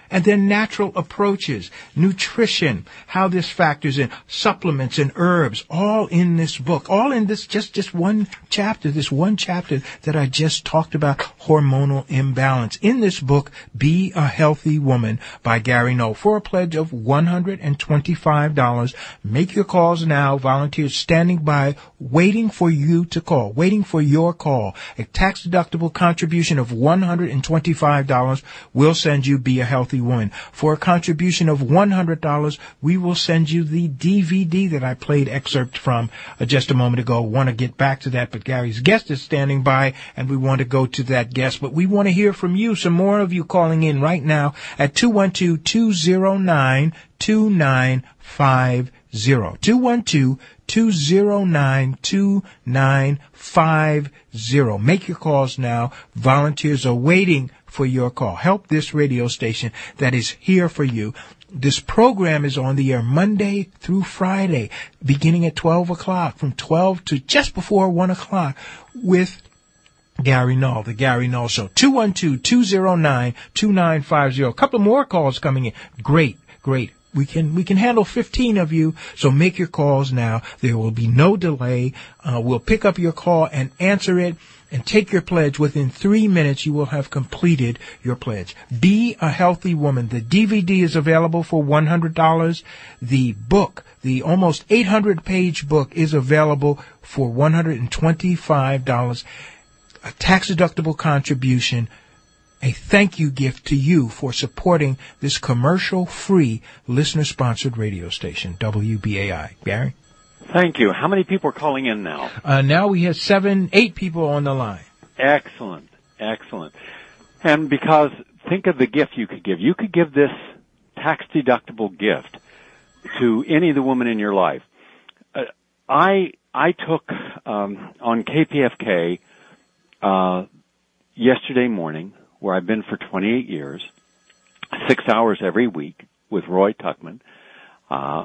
And then natural approaches, nutrition, how this factors in, supplements and herbs, all in this book, all in this, just, just one chapter, this one chapter that I just talked about, hormonal imbalance. In this book, Be a Healthy Woman by Gary Null, for a pledge of one hundred twenty-five dollars. Make your calls now. Volunteers standing by, waiting for you to call, waiting for your call. A tax-deductible contribution of one hundred twenty-five dollars will send you Be a Healthy Woman. For a contribution of one hundred dollars, we will send you the D V D that I played excerpt from uh, just a moment ago. Want to get back to that, but Gary's guest is standing by, and we want to go to that guest. But we want to hear from you, some more of you calling in right now at two one two, two zero nine, two nine five zero. two one two, two zero nine, two nine five zero. Make your calls now. Volunteers are waiting for your call. Help this radio station that is here for you. This program is on the air Monday through Friday, beginning at twelve o'clock, from twelve to just before one o'clock, with Gary Null, the Gary Null Show. two one two, two zero nine, two nine five zero. A couple more calls coming in. Great, great. We can we can handle fifteen of you, so make your calls now. There will be no delay. Uh, we'll pick up your call and answer it and take your pledge. Within three minutes, you will have completed your pledge. Be a Healthy Woman. The D V D is available for one hundred dollars. The book, the almost eight hundred page book, is available for one hundred twenty-five dollars. A tax-deductible contribution. A thank you gift to you for supporting this commercial-free, listener-sponsored radio station, W B A I. Gary? Thank you. How many people are calling in now? Uh, now we have seven, eight people on the line. Excellent. Excellent. And because, think of the gift you could give. You could give this tax-deductible gift to any of the women in your life. Uh, I I took um, on K P F K uh, yesterday morning, where I've been for twenty-eight years, six hours every week with Roy Tuckman. Uh,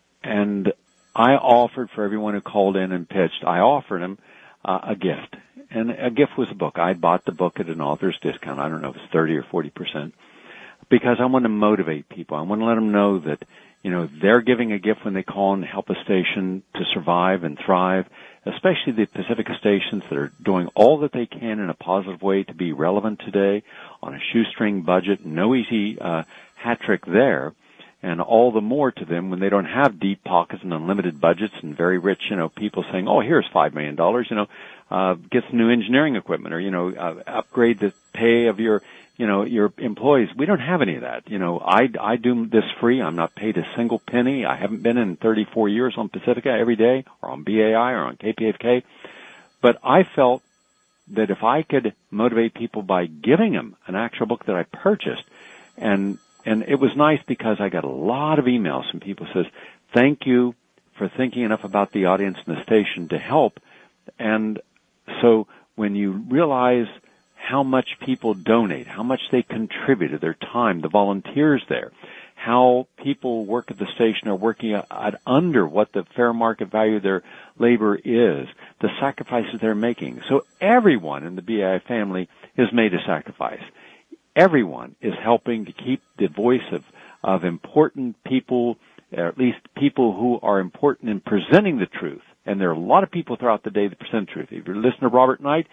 and I offered for everyone who called in and pitched, I offered them uh, a gift. And a gift was a book. I bought the book at an author's discount. I don't know if it's thirty or forty percent. Because I want to motivate people. I want to let them know that, you know, they're giving a gift when they call and help a station to survive and thrive, especially the Pacifica stations that are doing all that they can in a positive way to be relevant today on a shoestring budget. No easy uh, hat trick there. And all the more to them when they don't have deep pockets and unlimited budgets and very rich, you know, people saying, oh, here's five million dollars, you know, uh, get some new engineering equipment or, you know, uh, upgrade the pay of your, you know, your employees. We don't have any of that. You know, I, I do this free. I'm not paid a single penny. I haven't been in thirty-four years on Pacifica every day or on B A I or on K P F K. But I felt that if I could motivate people by giving them an actual book that I purchased, and and it was nice because I got a lot of emails from people who says, thank you for thinking enough about the audience and the station to help. And so when you realize how much people donate, how much they contribute to their time, the volunteers there, how people work at the station are working at under what the fair market value of their labor is, the sacrifices they're making. So everyone in the B A I family has made a sacrifice. Everyone is helping to keep the voice of, of important people, or at least people who are important in presenting the truth. And there are a lot of people throughout the day that present the truth. If you listen to Robert Knight,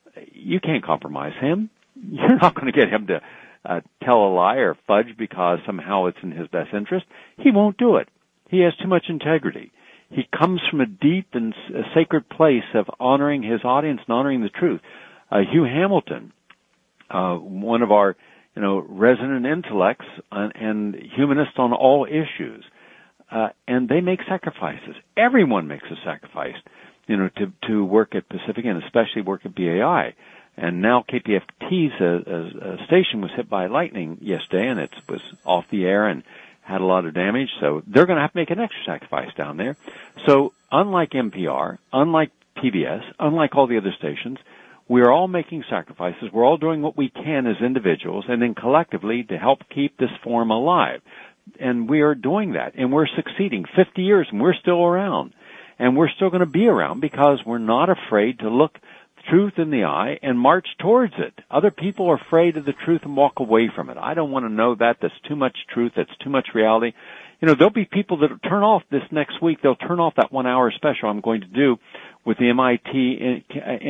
you can't compromise him. You're not going to get him to uh, tell a lie or fudge because somehow it's in his best interest. He won't do it. He has too much integrity. He comes from a deep and a sacred place of honoring his audience and honoring the truth. Uh, Hugh Hamilton, uh, one of our, you know, resident intellects and, and humanists on all issues, uh, and they make sacrifices. Everyone makes a sacrifice, you know, to, to work at Pacifica and especially work at B A I. And now K P F T's uh, uh, station was hit by lightning yesterday, and it was off the air and had a lot of damage. So they're going to have to make an extra sacrifice down there. So unlike N P R, unlike P B S, unlike all the other stations, we are all making sacrifices. We're all doing what we can as individuals and then collectively to help keep this form alive. And we are doing that, and we're succeeding. fifty years, and we're still around. And we're still going to be around because we're not afraid to look truth in the eye and march towards it. Other people are afraid of the truth and walk away from it. I don't want to know that. That's too much truth. That's too much reality. You know, there'll be people that turn off this next week. They'll turn off that one hour special I'm going to do with the M I T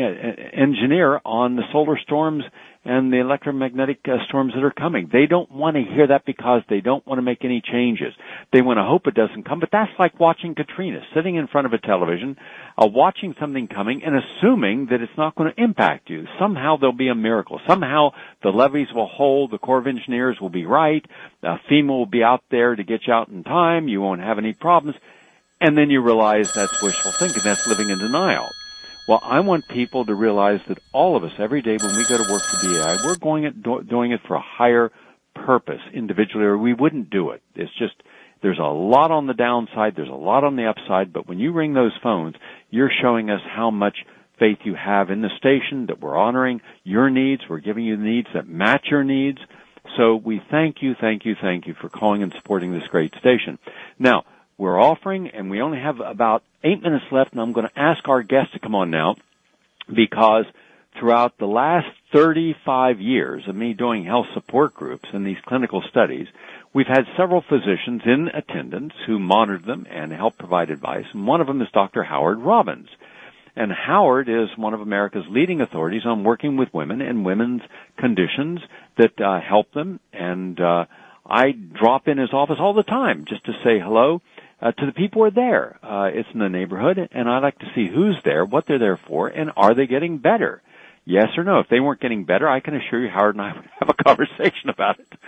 engineer on the solar storms and the electromagnetic uh, storms that are coming. They don't want to hear that because they don't want to make any changes. They want to hope it doesn't come, but that's like watching Katrina, sitting in front of a television, uh, watching something coming and assuming that it's not going to impact you. Somehow there'll be a miracle. Somehow the levees will hold, the Corps of Engineers will be right, uh, FEMA will be out there to get you out in time, you won't have any problems, and then you realize that's wishful thinking, that's living in denial. Well, I want people to realize that all of us, every day when we go to work for B A I, we're going it, do, doing it for a higher purpose individually, or we wouldn't do it. It's just, there's a lot on the downside, there's a lot on the upside, but when you ring those phones, you're showing us how much faith you have in the station, that we're honoring your needs, we're giving you the needs that match your needs. So we thank you, thank you, thank you for calling and supporting this great station. Now, we're offering, and we only have about eight minutes left, and I'm going to ask our guest to come on now, because throughout the last thirty-five years of me doing health support groups and these clinical studies, we've had several physicians in attendance who monitor them and help provide advice, and one of them is Doctor Howard Robbins. And Howard is one of America's leading authorities on working with women and women's conditions that uh, help them, and uh, I drop in his office all the time just to say hello Uh, to the people who are there. Uh, it's in the neighborhood, and I like to see who's there, what they're there for, and are they getting better? Yes or no? If they weren't getting better, I can assure you Howard and I would have a conversation about it.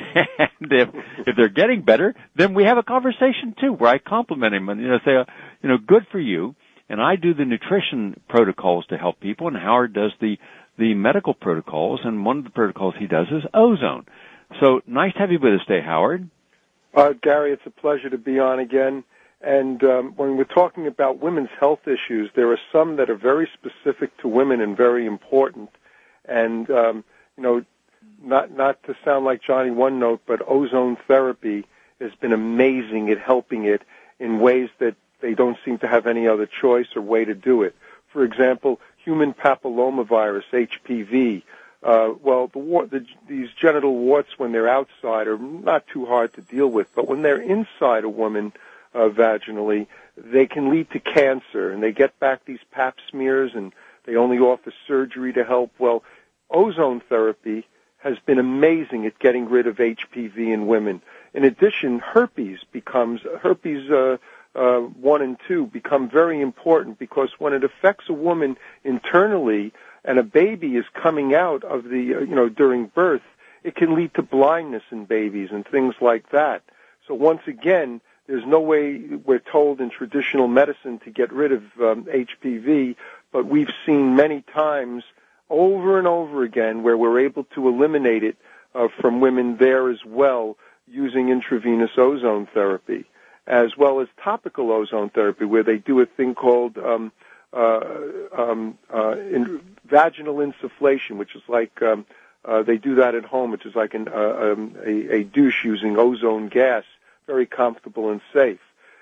And if, if they're getting better, then we have a conversation too, where I compliment him and, you know, say, uh, you know, good for you. And I do the nutrition protocols to help people, and Howard does the, the medical protocols, and one of the protocols he does is ozone. So nice to have you with us today, Howard. Uh, Gary, it's a pleasure to be on again. And um, when we're talking about women's health issues, there are some that are very specific to women and very important. And, um, you know, not not to sound like Johnny One Note, but ozone therapy has been amazing at helping it in ways that they don't seem to have any other choice or way to do it. For example, human papillomavirus, H P V. Uh, well, the, war, the, these genital warts, when they're outside, are not too hard to deal with. But when they're inside a woman uh, vaginally, they can lead to cancer. And they get back these pap smears, and they only offer surgery to help. Well, ozone therapy has been amazing at getting rid of H P V in women. In addition, herpes becomes, herpes uh, uh, one and two become very important, because when it affects a woman internally, and a baby is coming out of the, you know, during birth, it can lead to blindness in babies and things like that. So once again, there's no way, we're told in traditional medicine, to get rid of um, H P V, but we've seen many times over and over again where we're able to eliminate it uh, from women there as well, using intravenous ozone therapy, as well as topical ozone therapy, where they do a thing called um, uh, um, uh, in, vaginal insufflation, which is like um, uh, they do that at home, which is like an, uh, um, a, a douche using ozone gas, very comfortable and safe.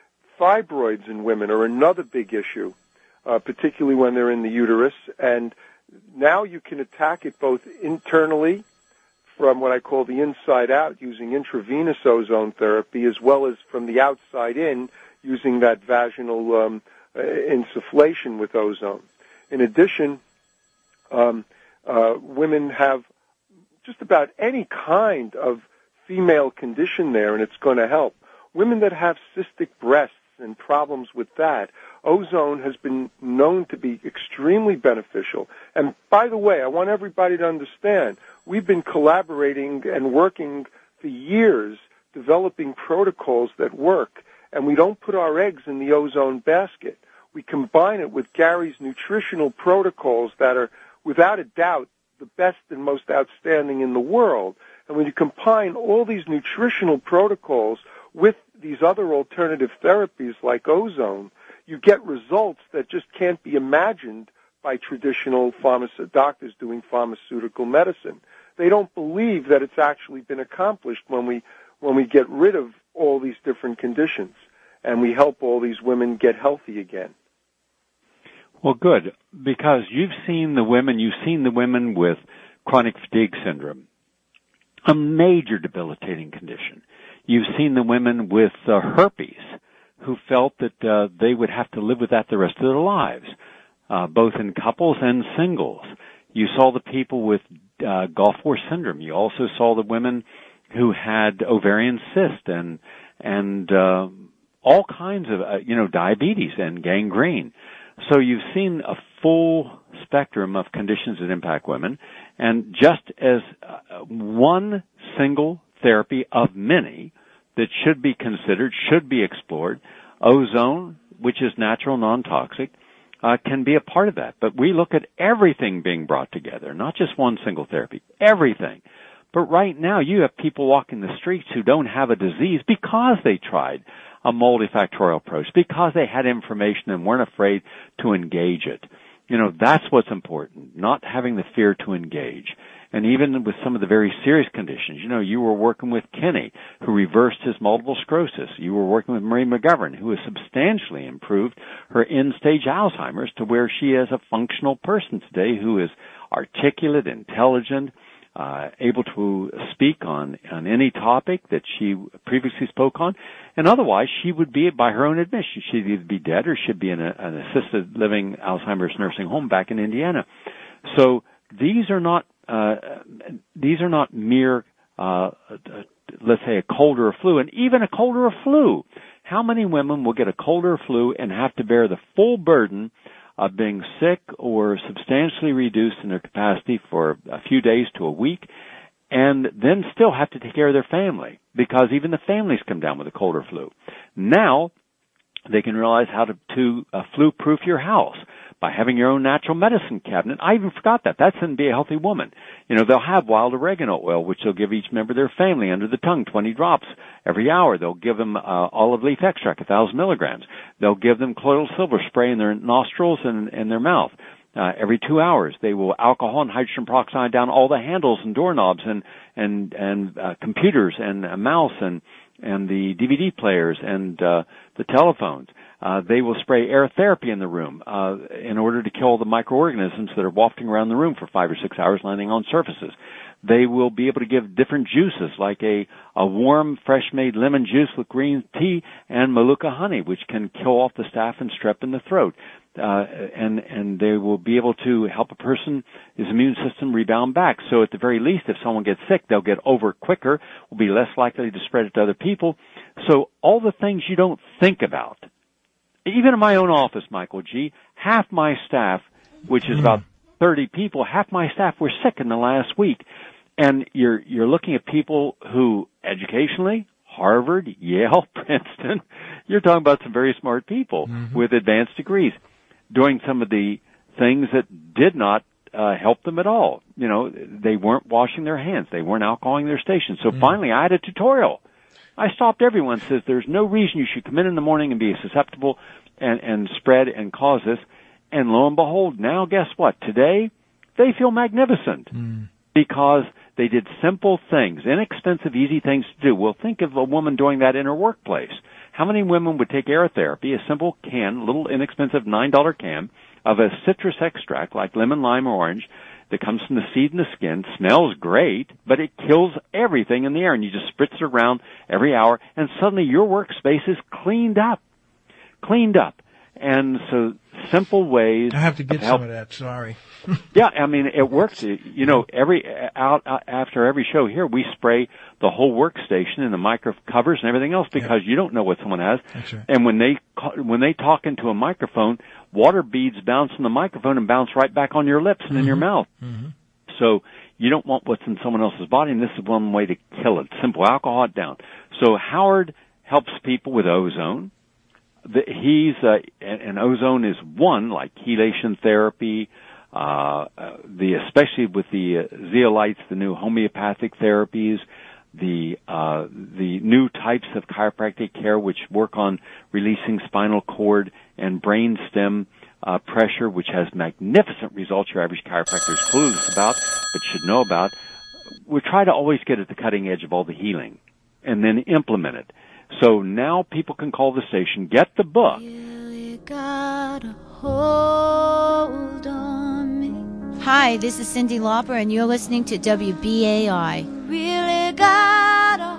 Fibroids in women are another big issue, uh, particularly when they're in the uterus, and now you can attack it both internally, from what I call the inside out, using intravenous ozone therapy, as well as from the outside in, using that vaginal um, uh, insufflation with ozone. In addition, um, uh, women have just about any kind of female condition there, and it's going to help. Women that have cystic breasts and problems with that, ozone has been known to be extremely beneficial. And by the way, I want everybody to understand, we've been collaborating and working for years developing protocols that work, and we don't put our eggs in the ozone basket. We combine it with Gary's nutritional protocols that are, without a doubt, the best and most outstanding in the world. And when you combine all these nutritional protocols with these other alternative therapies like ozone, you get results that just can't be imagined by traditional pharmac- doctors doing pharmaceutical medicine. They don't believe that it's actually been accomplished when we when we get rid of all these different conditions and we help all these women get healthy again. Well, good, because you've seen the women, you've seen the women with chronic fatigue syndrome, a major debilitating condition. You've seen the women with uh, herpes who felt that uh, they would have to live with that the rest of their lives, uh, both in couples and singles. You saw the people with uh, Gulf War syndrome. You also saw the women who had ovarian cyst and and uh, all kinds of, uh, you know, diabetes and gangrene. So you've seen a full spectrum of conditions that impact women, and just as uh, one single therapy of many that should be considered, should be explored, ozone, which is natural, non-toxic, uh, can be a part of that. But we look at everything being brought together, not just one single therapy, everything. But right now you have people walking the streets who don't have a disease because they tried a multifactorial approach, because they had information and weren't afraid to engage it. You know, that's what's important, not having the fear to engage. And even with some of the very serious conditions, you know, you were working with Kenny, who reversed his multiple sclerosis. You were working with Marie McGovern, who has substantially improved her end-stage Alzheimer's to where she is a functional person today who is articulate, intelligent, uh, able to speak on, on any topic that she previously spoke on. And otherwise, she would be, by her own admission, she'd either be dead or she'd be in a, an assisted living Alzheimer's nursing home back in Indiana. So these are not Uh, these are not mere, uh, let's say, a cold or a flu, and even a cold or a flu. How many women will get a cold or a flu and have to bear the full burden of being sick or substantially reduced in their capacity for a few days to a week, and then still have to take care of their family, because even the families come down with a cold or flu. Now, they can realize how to, to uh, flu-proof your house by having your own natural medicine cabinet. I even forgot that. That's in Be a Healthy Woman. You know, they'll have wild oregano oil, which they'll give each member of their family under the tongue, twenty drops every hour. They'll give them uh, olive leaf extract, one thousand milligrams. They'll give them colloidal silver spray in their nostrils and in their mouth. Uh, every two hours, they will alcohol and hydrogen peroxide down all the handles and doorknobs and and and uh, computers and a mouse and and the D V D players and uh, the telephones. Uh, they will spray air therapy in the room uh, in order to kill the microorganisms that are wafting around the room for five or six hours, landing on surfaces. They will be able to give different juices, like a, a warm, fresh-made lemon juice with green tea and Manuka honey, which can kill off the staph and strep in the throat. Uh, and, and they will be able to help a person's immune system rebound back. So at the very least, if someone gets sick, they'll get over it quicker, will be less likely to spread it to other people. So all the things you don't think about. Even in my own office, Michael G., half my staff, which is about thirty people, half my staff were sick in the last week. And you're, you're looking at people who educationally, Harvard, Yale, Princeton, you're talking about some very smart people mm-hmm. with advanced degrees doing some of the things that did not uh, help them at all. You know, they weren't washing their hands. They weren't alcoholing their stations. So mm-hmm. finally, I had a tutorial. I stopped everyone, says there's no reason you should come in in the morning and be susceptible and, and spread and cause this. And lo and behold, now guess what? Today, they feel magnificent mm. because they did simple things, inexpensive, easy things to do. Well, think of a woman doing that in her workplace. How many women would take air therapy, a simple can, little inexpensive nine dollar can of a citrus extract like lemon, lime, or orange, that comes from the seed in the skin, smells great, but it kills everything in the air, and you just spritz it around every hour, and suddenly your workspace is cleaned up. Cleaned up. And so simple ways. I have to get of help. some of that, sorry. Yeah, I mean, it works. You know, every out, out after every show here, we spray the whole workstation and the micro covers and everything else because yeah. you don't know what someone has. That's right. And when they when they talk into a microphone, water beads bounce on the microphone and bounce right back on your lips and mm-hmm. in your mouth. Mm-hmm. So you don't want what's in someone else's body, and this is one way to kill it. Simple, alcohol it down. So Howard helps people with ozone. The, he's uh, and, and ozone is one, like chelation therapy, uh, the especially with the uh, zeolites, the new homeopathic therapies, the uh, the new types of chiropractic care which work on releasing spinal cord and brain stem uh, pressure, which has magnificent results your average chiropractor is clueless about, but should know about. We try to always get at the cutting edge of all the healing and then implement it. So now people can call the station, get the book. You gotta hold on me. Hi, this is Cyndi Lauper, and you're listening to W B A I. Really got a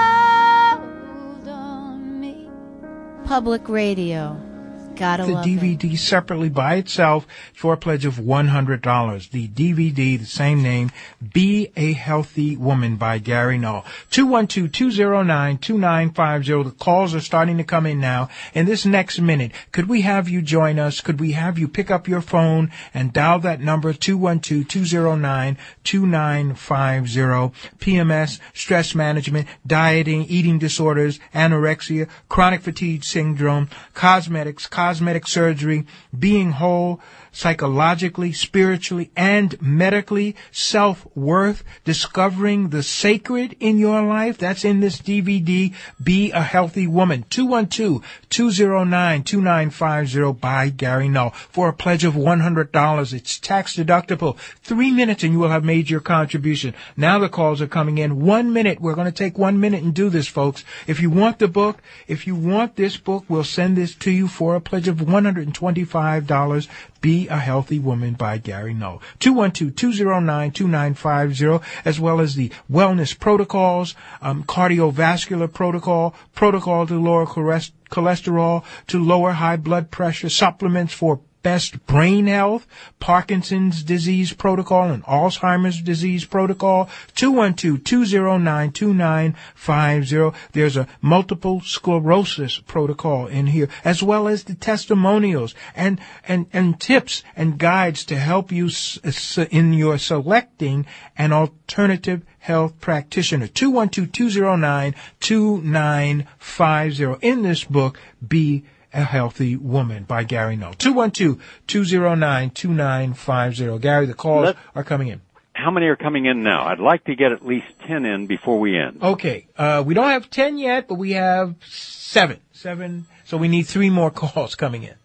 hold on me. Public radio. Gotta the love D V D it. separately by itself for a pledge of one hundred dollars. The D V D, the same name, Be a Healthy Woman by Gary Null. two one two, two zero nine, two nine five zero. The calls are starting to come in now. In this next minute, could we have you join us? Could we have you pick up your phone and dial that number, two one two, two zero nine, two nine five zero. P M S, stress management, dieting, eating disorders, anorexia, chronic fatigue syndrome, cosmetics, cosmetic surgery, being whole, psychologically, spiritually, and medically, self-worth, discovering the sacred in your life. That's in this D V D, Be a Healthy Woman. two one two, two zero nine, two nine five zero by Gary Null for a pledge of one hundred dollars. It's tax deductible. Three minutes and you will have made your contribution. Now the calls are coming in. One minute. We're going to take one minute and do this, folks. If you want the book, if you want this book, we'll send this to you for a pledge of one hundred twenty-five dollars. Be a Healthy Woman by Gary Null. two one two, two zero nine, two nine five zero, as well as the wellness protocols, um, cardiovascular protocol, protocol to lower cholesterol, to lower high blood pressure, supplements for best brain health, Parkinson's disease protocol, and Alzheimer's disease protocol. two one two, two zero nine, two nine five zero. There's a multiple sclerosis protocol in here, as well as the testimonials and, and, and tips and guides to help you s- in your selecting an alternative health practitioner. two one two, two zero nine, two nine five zero. In this book, Be a Healthy Woman by Gary Null. two one two, two zero nine, two nine five zero. Gary, the calls Let's, are coming in. How many are coming in now? I'd like to get at least ten in before we end. Okay. Uh, we don't have ten yet, but we have seven. Seven. So we need three more calls coming in.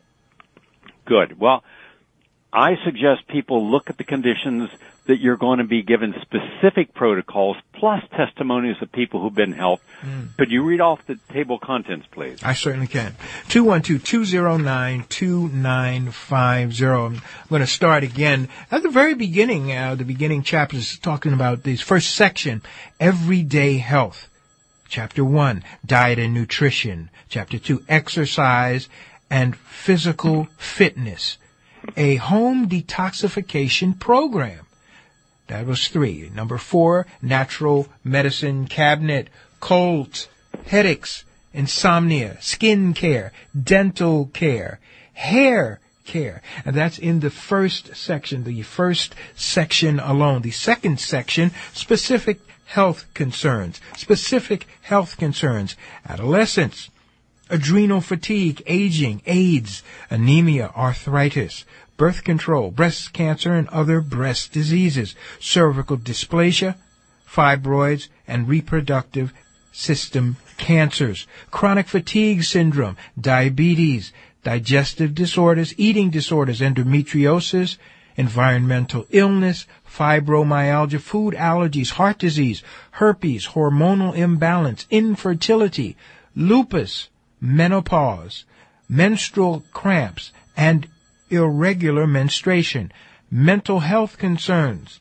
Good. Well, I suggest people look at the conditions that you're going to be given specific protocols plus testimonies of people who've been helped. Mm. Could you read off the table contents, please? I certainly can. two one two, two zero nine, two nine five zero. I'm going to start again at the very beginning. Uh, the beginning chapters talking about this first section, Everyday Health. Chapter one, Diet and Nutrition. Chapter two, Exercise and Physical Fitness. A home detoxification program. That was three. Number four, natural medicine cabinet, colds, headaches, insomnia, skin care, dental care, hair care. And that's in the first section, the first section alone. The second section, specific health concerns, specific health concerns, adolescence, adrenal fatigue, aging, AIDS, anemia, arthritis, birth control, breast cancer, and other breast diseases, cervical dysplasia, fibroids, and reproductive system cancers, chronic fatigue syndrome, diabetes, digestive disorders, eating disorders, endometriosis, environmental illness, fibromyalgia, food allergies, heart disease, herpes, hormonal imbalance, infertility, lupus, menopause, menstrual cramps, and irregular menstruation, mental health concerns,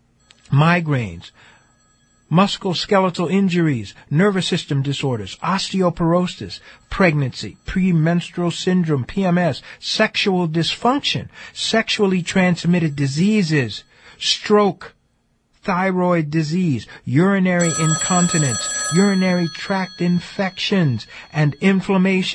migraines, musculoskeletal injuries, nervous system disorders, osteoporosis, pregnancy, premenstrual syndrome, P M S, sexual dysfunction, sexually transmitted diseases, stroke, thyroid disease, urinary incontinence, urinary tract infections, and inflammation.